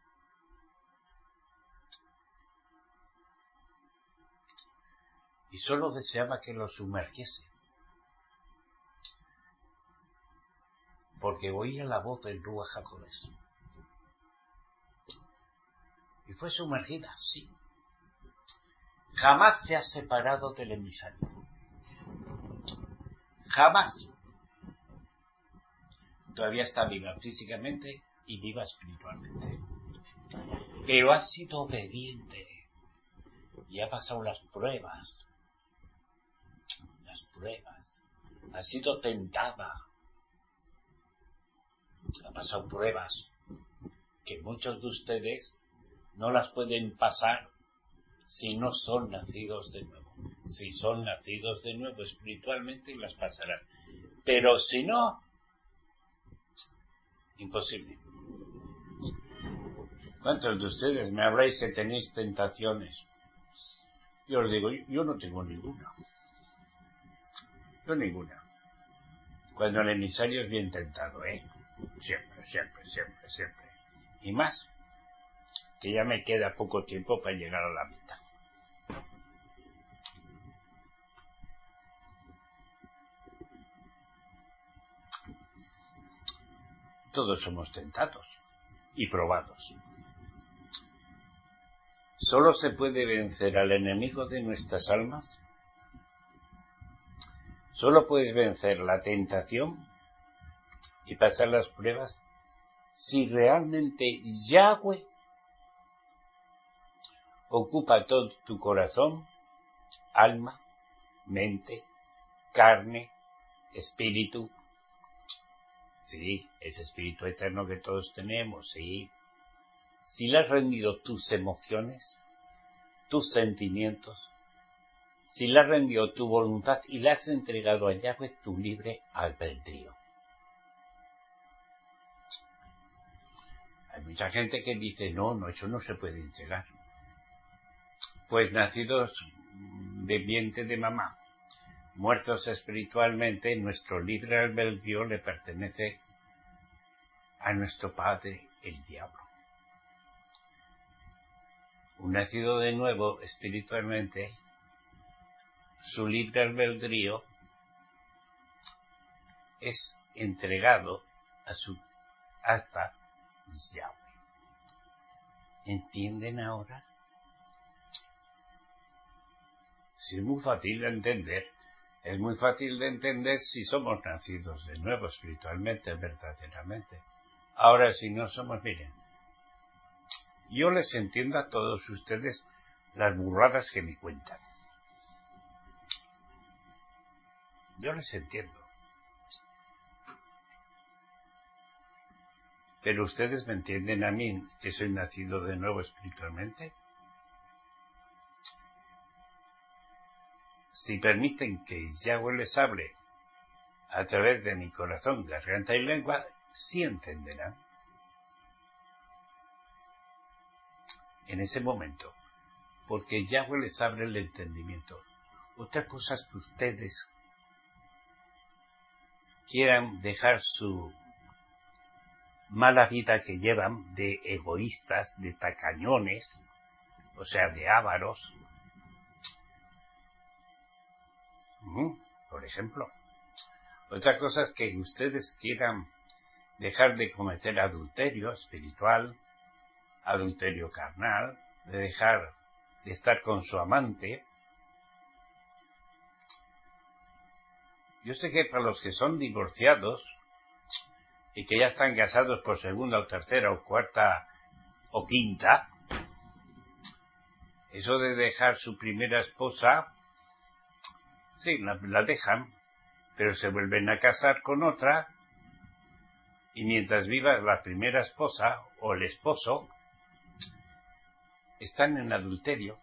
Y solo deseaba que lo sumergiese, porque oía la voz del Ruach HaKodesh. Y fue sumergida, sí. Jamás se ha separado del emisario. Jamás. Todavía está viva físicamente y viva espiritualmente. Pero ha sido obediente y ha pasado las pruebas. Las pruebas. Ha sido tentada. Ha pasado pruebas que muchos de ustedes no las pueden pasar si no son nacidos de nuevo. Si son nacidos de nuevo espiritualmente, las pasarán. Pero si no, imposible. ¿Cuántos de ustedes me habláis que tenéis tentaciones? Yo os digo, yo no tengo ninguna. Yo ninguna. Cuando el emisario es bien tentado, ¿eh? Siempre, siempre, siempre, siempre. Y más, que ya me queda poco tiempo para llegar a la mitad. Todos somos tentados y probados. Solo se puede vencer al enemigo de nuestras almas. Solo puedes vencer la tentación y pasar las pruebas si realmente Yahweh ocupa todo tu corazón, alma, mente, carne, espíritu. Sí, ese espíritu eterno que todos tenemos, sí. Si le has rendido tus emociones, tus sentimientos, si le has rendido tu voluntad y le has entregado a Yahweh tu libre albedrío. Hay mucha gente que dice, no, no, eso no se puede entregar. Pues nacidos de vientre de mamá, muertos espiritualmente, nuestro libre albedrío le pertenece a nuestro padre, el diablo. Un nacido de nuevo espiritualmente su libre albedrío es entregado a su hasta Yahweh. ¿Entienden ahora? Sí, es muy fácil de entender. Es muy fácil de entender si somos nacidos de nuevo espiritualmente, verdaderamente. Ahora, si no somos, miren, yo les entiendo a todos ustedes las burradas que me cuentan. Yo les entiendo. Pero ustedes me entienden a mí, que soy nacido de nuevo espiritualmente. Si permiten que Yahweh les hable a través de mi corazón, garganta y lengua, sí entenderán. En ese momento, porque Yahweh les abre el entendimiento. Otra cosa es que ustedes quieran dejar su mala vida que llevan de egoístas, de tacañones, o sea, de ávaros, por ejemplo. Otra cosa es que ustedes quieran dejar de cometer adulterio espiritual, adulterio carnal, de dejar de estar con su amante. Yo sé que para los que son divorciados y que ya están casados por segunda o tercera o cuarta o quinta, eso de dejar su primera esposa, sí, la, la dejan, pero se vuelven a casar con otra, y mientras viva la primera esposa o el esposo, están en adulterio.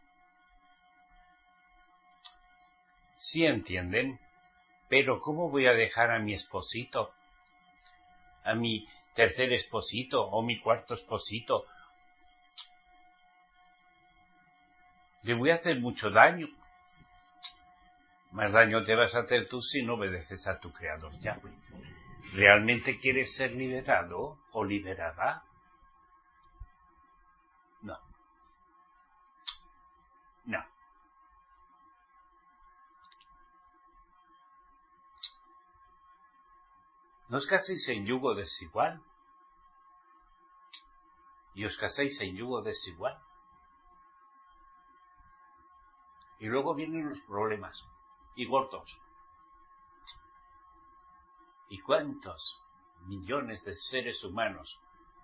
Sí entienden, pero ¿cómo voy a dejar a mi esposito, a mi tercer esposito o mi cuarto esposito? Le voy a hacer mucho daño. Más daño te vas a hacer tú si no obedeces a tu Creador Yahweh. ¿Realmente quieres ser liberado o liberada? No. No. No os caséis en yugo desigual. Y os casáis en yugo desigual. Y luego vienen los problemas. Y gordos. ¿Y cuántos millones de seres humanos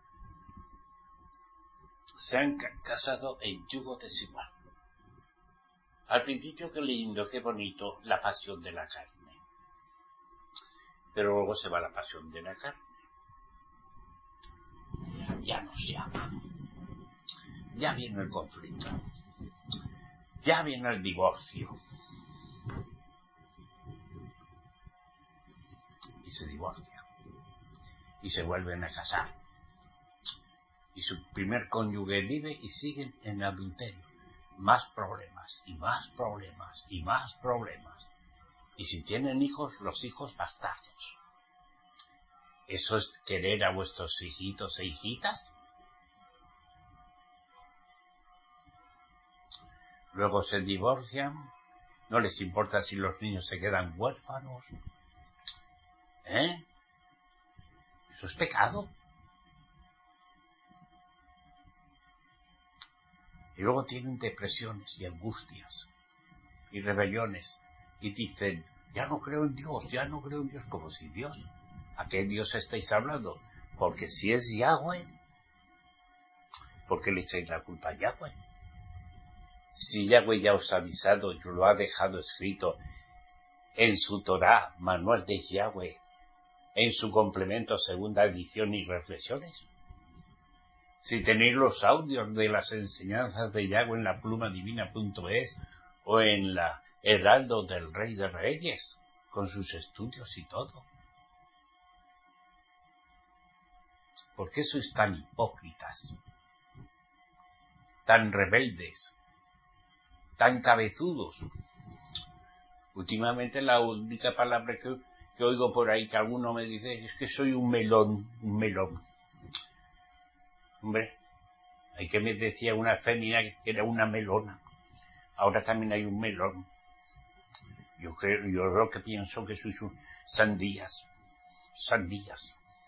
se han casado en yugo desigual? Al principio, qué lindo, qué bonito, la pasión de la carne. Pero luego se va la pasión de la carne. Ya no se ama. Ya viene el conflicto. Ya viene el divorcio. Y se divorcian. Y se vuelven a casar. Y su primer cónyuge vive y siguen en adulterio. Más problemas, y más problemas, y más problemas. Y si tienen hijos, los hijos bastardos. ¿Eso es querer a vuestros hijitos e hijitas? Luego se divorcian, no les importa si los niños se quedan huérfanos. ¿Eh? Eso es pecado. Y luego tienen depresiones y angustias y rebeliones y dicen, ya no creo en Dios, ya no creo en Dios, como si Dios. ¿A qué Dios estáis hablando? Porque si es Yahweh, ¿por qué le echáis la culpa a Yahweh? Si Yahweh ya os ha avisado y lo ha dejado escrito en su Torá, Manual de Yahweh, en su complemento segunda edición y reflexiones. Si tenéis los audios de las enseñanzas de Yahweh en la pluma divina punto es o en la Heraldo del Rey de Reyes, con sus estudios y todo. ¿Por qué sois tan hipócritas, tan rebeldes, tan cabezudos? Últimamente la única palabra que, que oigo por ahí que alguno me dice es que soy un melón, un melón. Hombre, hay que me decía una fémina que era una melona. Ahora también hay un melón. Yo creo, yo lo que pienso que sois un sandías, sandías,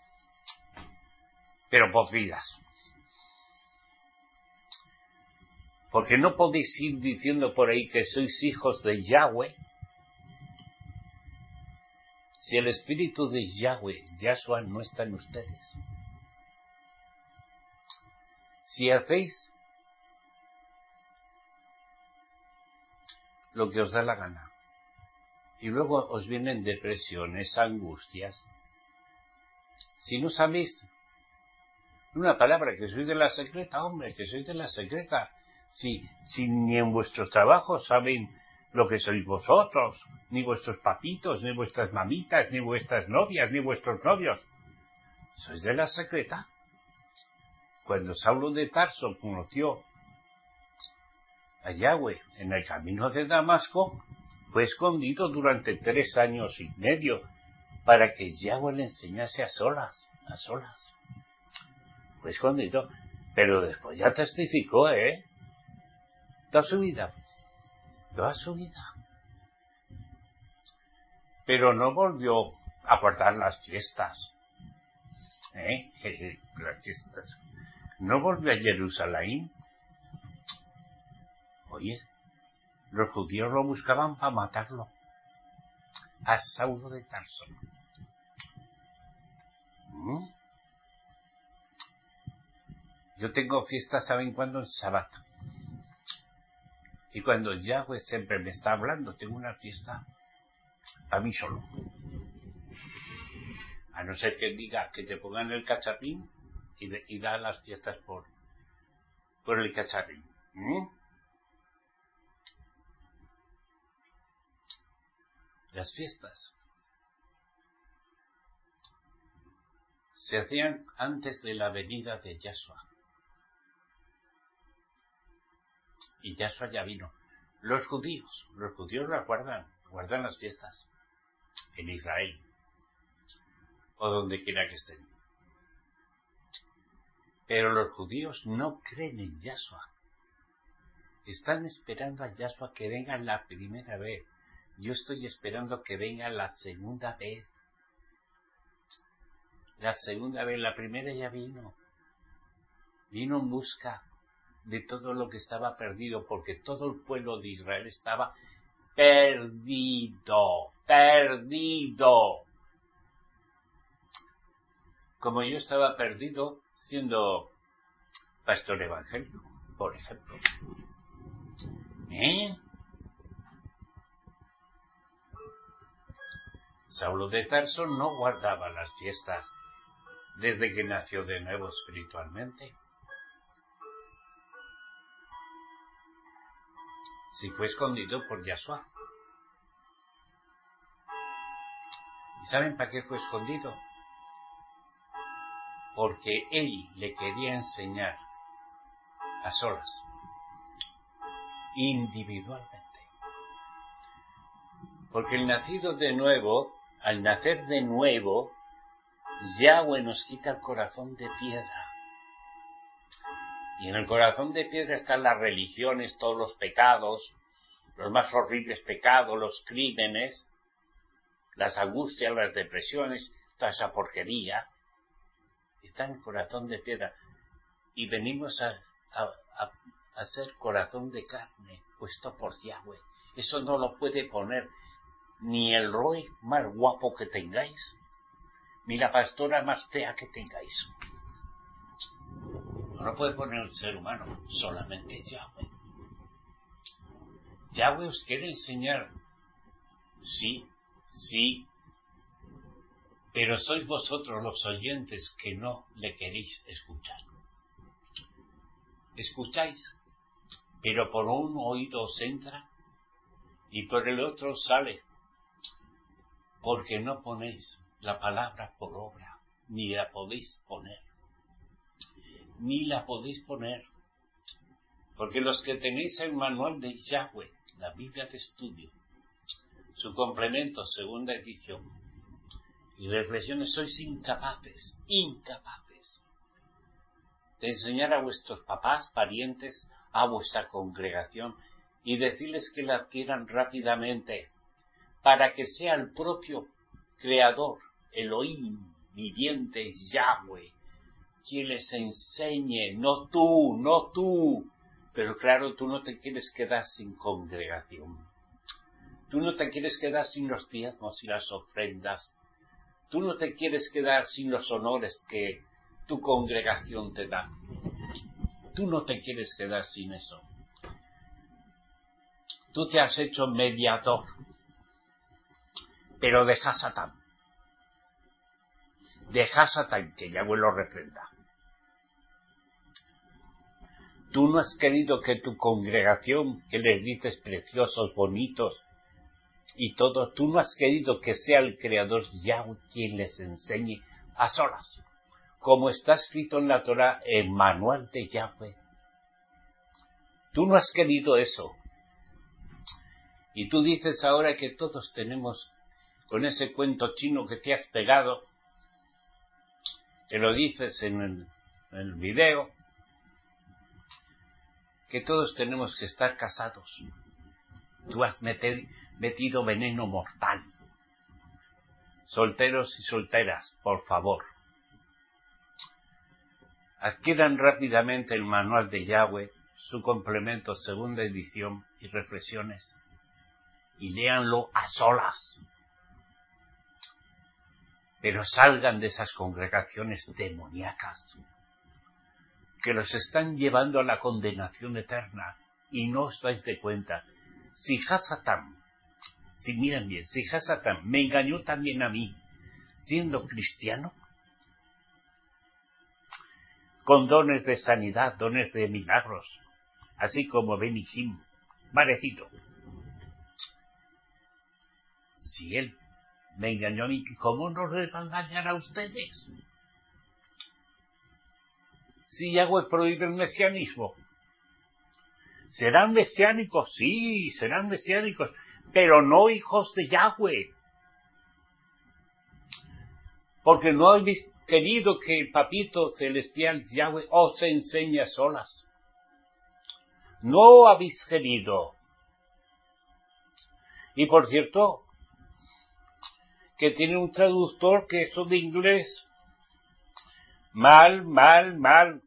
pero podridas. Porque no podéis ir diciendo por ahí que sois hijos de Yahweh, si el espíritu de Yahweh, Yahshua, no está en ustedes. Si hacéis lo que os da la gana, y luego os vienen depresiones, angustias, si no sabéis una palabra, que sois de la secreta, hombre, que sois de la secreta, si, si ni en vuestros trabajos saben lo que sois vosotros, ni vuestros papitos, ni vuestras mamitas, ni vuestras novias, ni vuestros novios, sois de la secreta. Cuando Saulo de Tarso conoció a Yahweh en el camino de Damasco, fue escondido durante tres años y medio para que Yahweh le enseñase a solas, a solas. Fue escondido, pero después ya testificó, ¿eh? Toda su vida, toda su vida. Pero no volvió a guardar las fiestas, ¿eh? Las fiestas. No volvió a Jerusalén. Oye, los judíos lo buscaban para matarlo, a Saulo de Tarso. ¿Mm? Yo tengo fiestas, ¿saben cuándo? En sábado. Y cuando Yahweh siempre me está hablando, tengo una fiesta a mí solo. A no ser que diga que te pongan el cachapín y, de, y da las fiestas por, por el cachapín. ¿Mm? Las fiestas se hacían antes de la venida de Yahshua. Y Yahshua ya vino. Los judíos, los judíos las guardan, guardan las fiestas en Israel o donde quiera que estén. Pero los judíos no creen en Yahshua. Están esperando a Yahshua que venga la primera vez. Yo estoy esperando que venga la segunda vez. La segunda vez, la primera ya vino. Vino en busca de todo lo que estaba perdido, porque todo el pueblo de Israel estaba perdido, perdido. Como yo estaba perdido siendo pastor evangélico, por ejemplo. ¿Eh? Saulo de Tarso no guardaba las fiestas desde que nació de nuevo espiritualmente. Si fue escondido por Yahshua. ¿Y saben para qué fue escondido? Porque él le quería enseñar a solas, individualmente. Porque el nacido de nuevo, al nacer de nuevo, Yahweh nos quita el corazón de piedra. Y en el corazón de piedra están las religiones, todos los pecados, los más horribles pecados, los crímenes, las angustias, las depresiones, toda esa porquería. Está en el corazón de piedra. Y venimos a, a, a, a ser corazón de carne, puesto por Yahweh. Eso no lo puede poner ni el rey más guapo que tengáis, ni la pastora más fea que tengáis. No lo puede poner el ser humano, solamente Yahweh. Yahweh os quiere enseñar, sí, sí, pero sois vosotros los oyentes que no le queréis escuchar. Escucháis, pero por un oído os entra y por el otro sale, porque no ponéis la palabra por obra, ni la podéis poner. Ni la podéis poner, porque los que tenéis el manual de Yahweh, la Biblia de estudio, su complemento, segunda edición, y reflexiones, sois incapaces, incapaces, de enseñar a vuestros papás, parientes, a vuestra congregación, y decirles que la adquieran rápidamente, para que sea el propio Creador, Elohim, viviente, Yahweh, quien les enseñe, no tú, no tú. Pero claro, tú no te quieres quedar sin congregación. Tú no te quieres quedar sin los diezmos y las ofrendas. Tú no te quieres quedar sin los honores que tu congregación te da. Tú no te quieres quedar sin eso. Tú te has hecho mediador, pero deja a Satán. Deja a Satán, que Yahweh lo reprenda. Tú no has querido que tu congregación, que les dices preciosos, bonitos y todo, tú no has querido que sea el Creador Yahweh quien les enseñe a solas, como está escrito en la Torá, el manual de Yahweh. Tú no has querido eso. Y tú dices ahora que todos tenemos, con ese cuento chino que te has pegado, que lo dices en el, en el video, que todos tenemos que estar casados. Tú has meter, metido veneno mortal. Solteros y solteras, por favor, adquieran rápidamente el manual de Yahweh, su complemento, segunda edición y reflexiones, y léanlo a solas. Pero salgan de esas congregaciones demoníacas que los están llevando a la condenación eterna y no os dais de cuenta. Si Hasatán, si miren bien, si Hasatán me engañó también a mí, siendo cristiano, con dones de sanidad, dones de milagros, así como Beni Hinn, parecido. Si él me engañó a mí, ¿cómo no les va a engañar a ustedes? Si Yahweh prohíbe el mesianismo. ¿Serán mesiánicos? Sí, serán mesiánicos, pero no hijos de Yahweh. Porque no habéis querido que el papito celestial Yahweh os enseñe a solas. No habéis querido. Y por cierto, que tiene un traductor que eso de inglés, mal, mal, mal,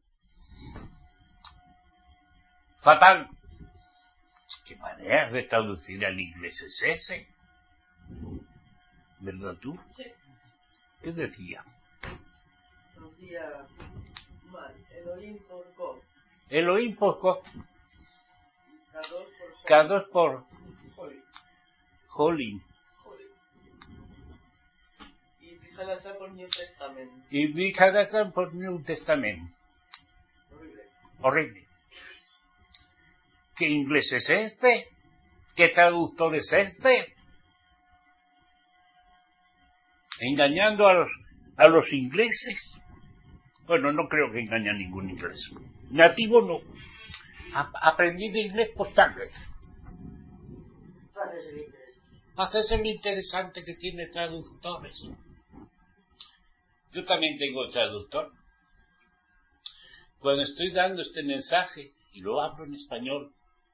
fatal. ¿Qué manera de traducir al inglés es ese? ¿Verdad tú? Sí. ¿Qué decía? Traducía mal. Elohim por God. Elohim por God. Kadosh por Kadosh por Holy. Holy. Holy. Y Bichalazar por New Testament. Y Bichalazar por New Testament. Horrible. Horrible. ¿Qué inglés es este? ¿Qué traductor es este? Engañando a los, a los ingleses. Bueno, no creo que engañe a ningún inglés. Nativo no. A, aprendí de inglés por tablet. Haces el interesante que tiene traductores. Yo también tengo traductor. Cuando estoy dando este mensaje y lo hablo en español,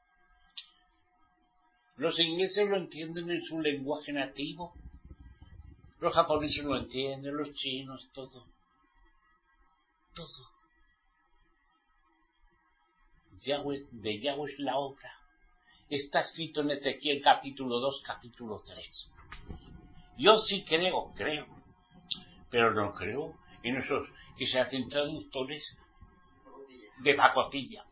los ingleses lo entienden en su lenguaje nativo, los japoneses lo entienden, los chinos, todo. Todo. Yahweh, de Yahweh es la obra. Está escrito en Ezequiel capítulo dos, capítulo tres. Yo sí creo, creo, pero no creo en esos que se hacen traductores de pacotilla.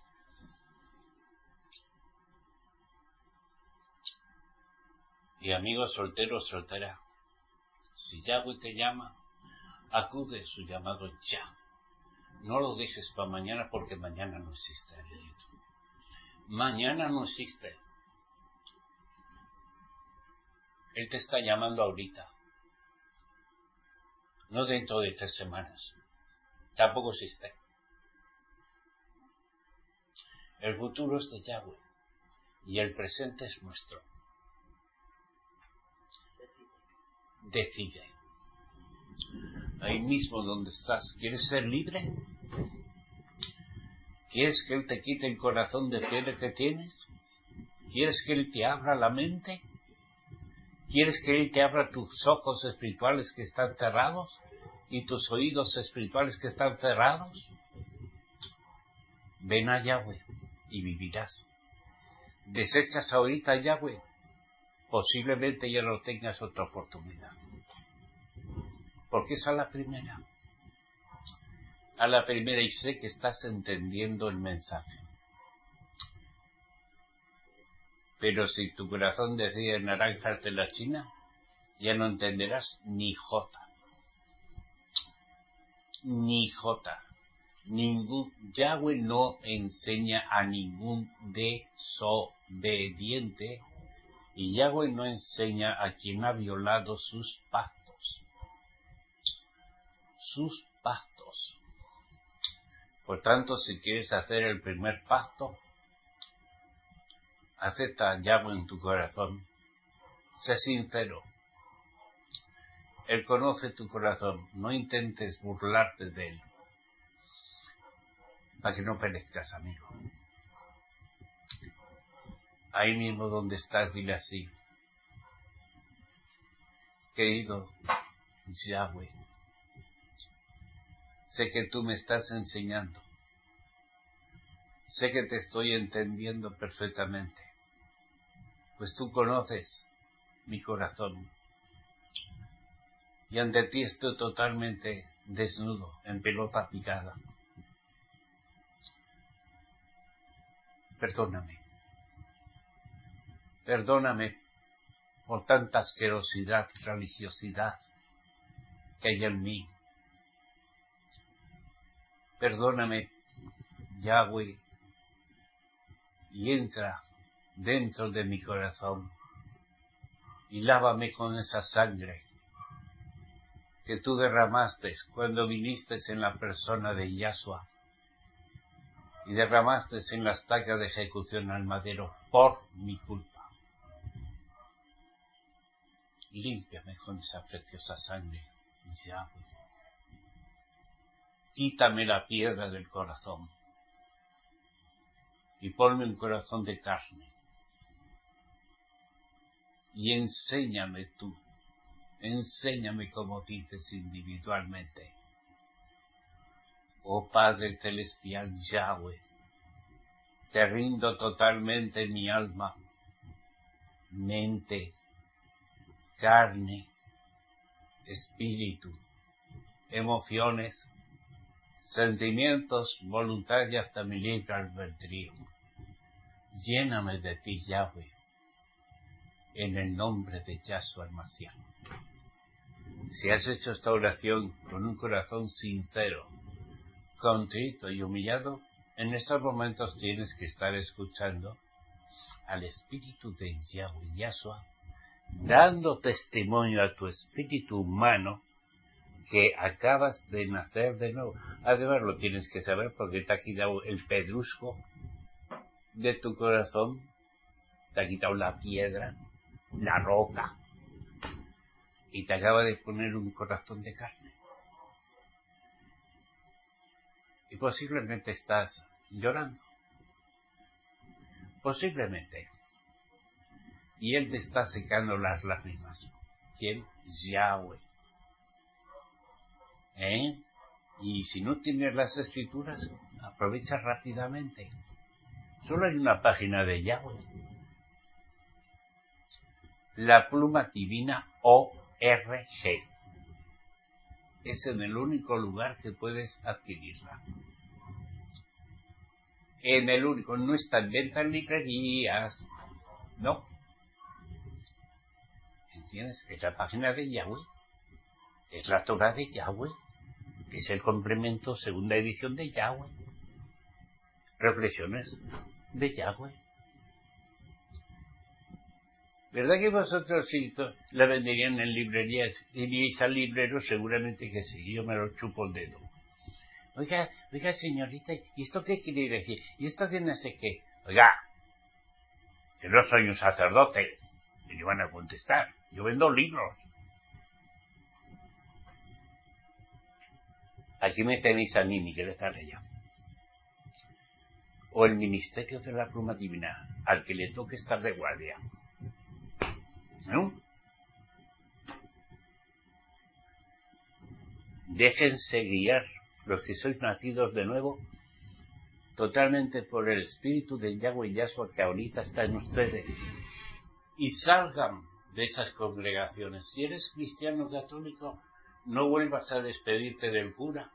Y amigos solteros, soltera, si Yahweh te llama, acude a su llamado ya. No lo dejes para mañana porque mañana no existe. Mañana no existe. Él te está llamando ahorita. No dentro de tres semanas. Tampoco existe. El futuro es de Yahweh y el presente es nuestro. Decide. Ahí mismo donde estás. ¿Quieres ser libre? ¿Quieres que Él te quite el corazón de piedra que tienes? ¿Quieres que Él te abra la mente? ¿Quieres que Él te abra tus ojos espirituales que están cerrados y tus oídos espirituales que están cerrados? Ven a Yahweh y vivirás. Desechas ahorita a Yahweh, posiblemente ya no tengas otra oportunidad. Porque es a la primera. A la primera, y sé que estás entendiendo el mensaje. Pero si tu corazón decide naranjarte la china, ya no entenderás ni jota. Ni jota. Ningún, Yahweh no enseña a ningún desobediente, y Yahweh no enseña a quien ha violado sus pactos. Sus pactos. Por tanto, si quieres hacer el primer pacto, acepta a Yahweh en tu corazón. Sé sincero. Él conoce tu corazón. No intentes burlarte de él. Para que no perezcas, amigo. Ahí mismo donde estás, dile así. Querido Yahweh, sé que tú me estás enseñando. Sé que te estoy entendiendo perfectamente. Pues tú conoces mi corazón. Y ante ti estoy totalmente desnudo, en pelota picada. Perdóname. Perdóname por tanta asquerosidad y religiosidad que hay en mí. Perdóname, Yahweh, y entra dentro de mi corazón y lávame con esa sangre que tú derramaste cuando viniste en la persona de Yahshua y derramaste en la estaca de ejecución al madero por mi culpa. Límpiame con esa preciosa sangre, Yahweh. Quítame la piedra del corazón y ponme un corazón de carne. Y enséñame tú, enséñame como dices individualmente. Oh Padre Celestial Yahweh, te rindo totalmente mi alma, mente, carne, espíritu, emociones, sentimientos, voluntad y hasta mi libre albedrío. Lléname de ti, Yahweh, en el nombre de Yahshua el Mashiach. Si has hecho esta oración con un corazón sincero, contrito y humillado, en estos momentos tienes que estar escuchando al Espíritu de Yahweh Yahshua, dando testimonio a tu espíritu humano que acabas de nacer de nuevo. Además lo tienes que saber porque te ha quitado el pedrusco de tu corazón, te ha quitado la piedra, la roca, y te acaba de poner un corazón de carne. Y posiblemente estás llorando. Posiblemente. Y Él te está secando las lágrimas. ¿Quién? Yahweh. ¿Eh? Y si no tienes las escrituras, aprovecha rápidamente. Solo hay una página de Yahweh. La pluma divina O R G. Es en el único lugar que puedes adquirirla. En el único, no está en venta en librerías. No. ¿Entiendes? Es la página de Yahweh. Es la Torah de Yahweh. Es el complemento, segunda edición de Yahweh. Reflexiones de Yahweh. ¿Verdad que vosotros si la venderían en librerías? Si iríais al librero, seguramente que sí. Yo me lo chupo el dedo. Oiga, oiga señorita, ¿y esto qué quiere decir? ¿Y esto qué no sé qué? Oiga, que no soy un sacerdote. Y le van a contestar. Yo vendo libros. Aquí me tenéis a mí, Miguel Zarella. O el ministerio de la pluma divina, al que le toque estar de guardia. ¿No? Déjense guiar, los que sois nacidos de nuevo, totalmente por el espíritu del Yahweh Yahshua que ahorita está en ustedes. Y salgan de esas congregaciones. Si eres cristiano católico, no vuelvas a despedirte del cura,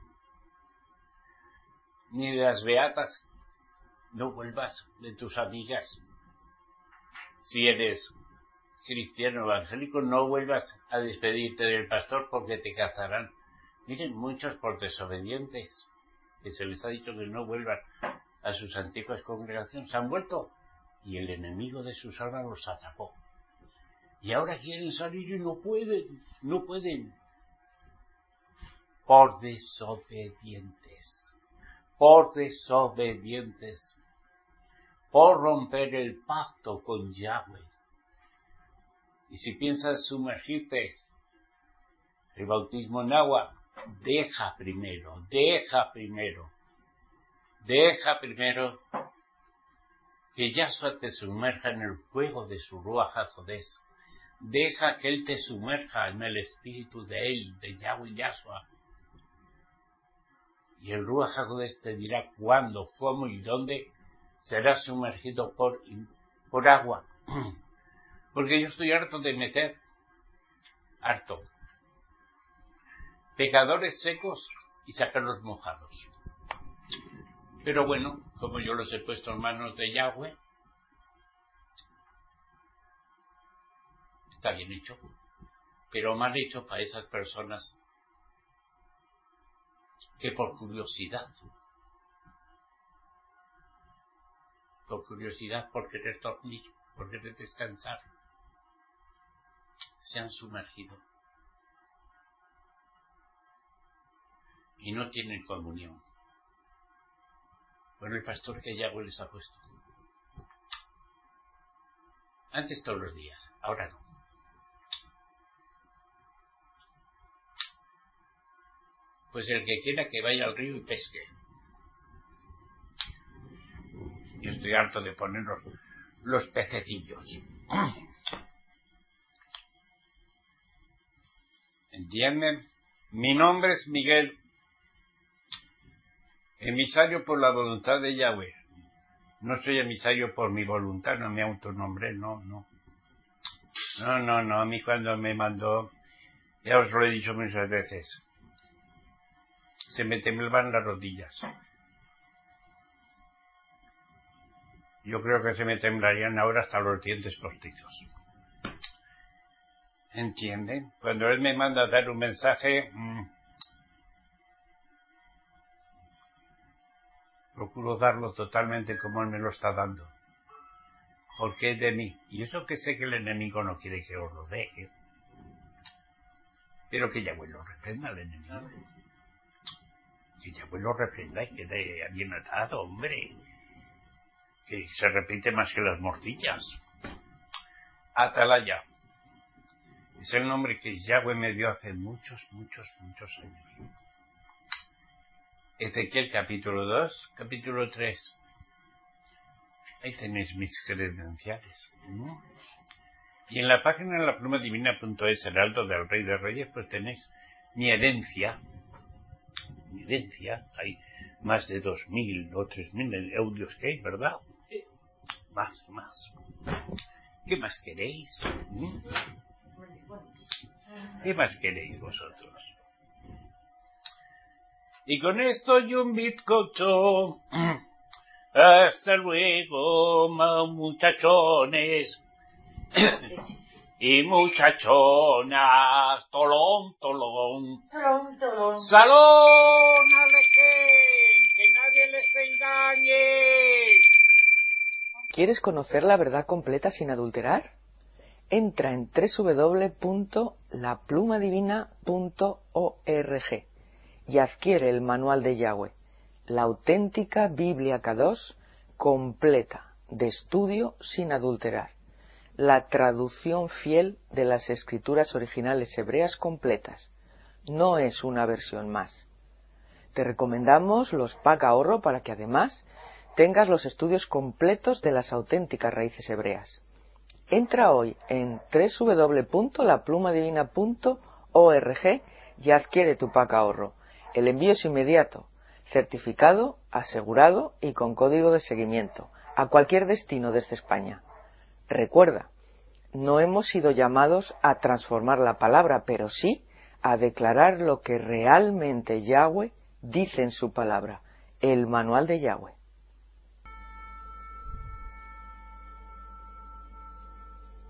ni de las beatas, no vuelvas de tus amigas. Si eres cristiano evangélico, no vuelvas a despedirte del pastor porque te cazarán. Miren, muchos por desobedientes, que se les ha dicho que no vuelvan a sus antiguas congregaciones, se han vuelto y el enemigo de sus almas los atrapó. Y ahora quieren salir y no pueden, no pueden. Por desobedientes, por desobedientes, por romper el pacto con Yahweh. Y si piensas sumergirte, el bautismo en agua, deja primero, deja primero, deja primero que Yahshua te sumerja en el fuego de su Ruach HaKodesh. Deja que Él te sumerja en el espíritu de Él, de Yahweh Yahshua. Y el Ruach HaKodesh te dirá cuándo, cómo y dónde serás sumergido por, por agua. Porque yo estoy harto de meter, harto, pecadores secos y sacarlos mojados. Pero bueno, como yo los he puesto en manos de Yahweh, está bien hecho, pero mal hecho para esas personas que por curiosidad, por curiosidad, por querer dormir, por querer descansar, se han sumergido y no tienen comunión con el pastor que Yahweh les ha puesto. Antes todos los días, ahora no. Pues el que quiera que vaya al río y pesque. Yo estoy harto de poner los, los pececillos. ¿Entienden? Mi nombre es Miguel, emisario por la voluntad de Yahweh. No soy emisario por mi voluntad, no me autonombré, no, no. No, no, no, a mí cuando me mandó, ya os lo he dicho muchas veces, se me temblaban las rodillas. Yo creo que se me temblarían ahora hasta los dientes postizos. ¿Entienden? Cuando Él me manda a dar un mensaje, mmm, procuro darlo totalmente como Él me lo está dando. Porque es de mí. Y eso que sé que el enemigo no quiere que os lo deje. Pero que Yahweh lo reprenda al enemigo. Que Yahweh lo reprenda y quede bien atado, hombre. Que se repite más que las morcillas. Atalaya. Es el nombre que Yahweh me dio hace muchos, muchos, muchos años. Ezequiel capítulo dos, capítulo tres. Ahí tenéis mis credenciales. ¿Mm? Y en la página de la pluma divina punto es, Heraldo del Rey de Reyes, pues tenéis mi herencia. Mi herencia. Hay más de dos mil o tres mil audios que hay, ¿verdad? Sí. Más, más. ¿Qué más queréis? ¿Mm? ¿Qué más queréis vosotros? Y con esto y un bizcocho. Hasta luego, muchachones. Y muchachonas. Tolón, tolón. Tolón, tolón. Salón, alejen, que nadie les engañe. ¿Quieres conocer la verdad completa sin adulterar? Entra en doble u doble u doble u punto la pluma divina punto org y adquiere el manual de Yahweh, la auténtica Biblia Kadosh completa, de estudio sin adulterar, la traducción fiel de las escrituras originales hebreas completas. No es una versión más. Te recomendamos los pack ahorro para que además tengas los estudios completos de las auténticas raíces hebreas. Entra hoy en doble u doble u doble u punto la pluma divina punto org y adquiere tu pack ahorro. El envío es inmediato, certificado, asegurado y con código de seguimiento, a cualquier destino desde España. Recuerda, no hemos sido llamados a transformar la palabra, pero sí a declarar lo que realmente Yahweh dice en su palabra, el manual de Yahweh.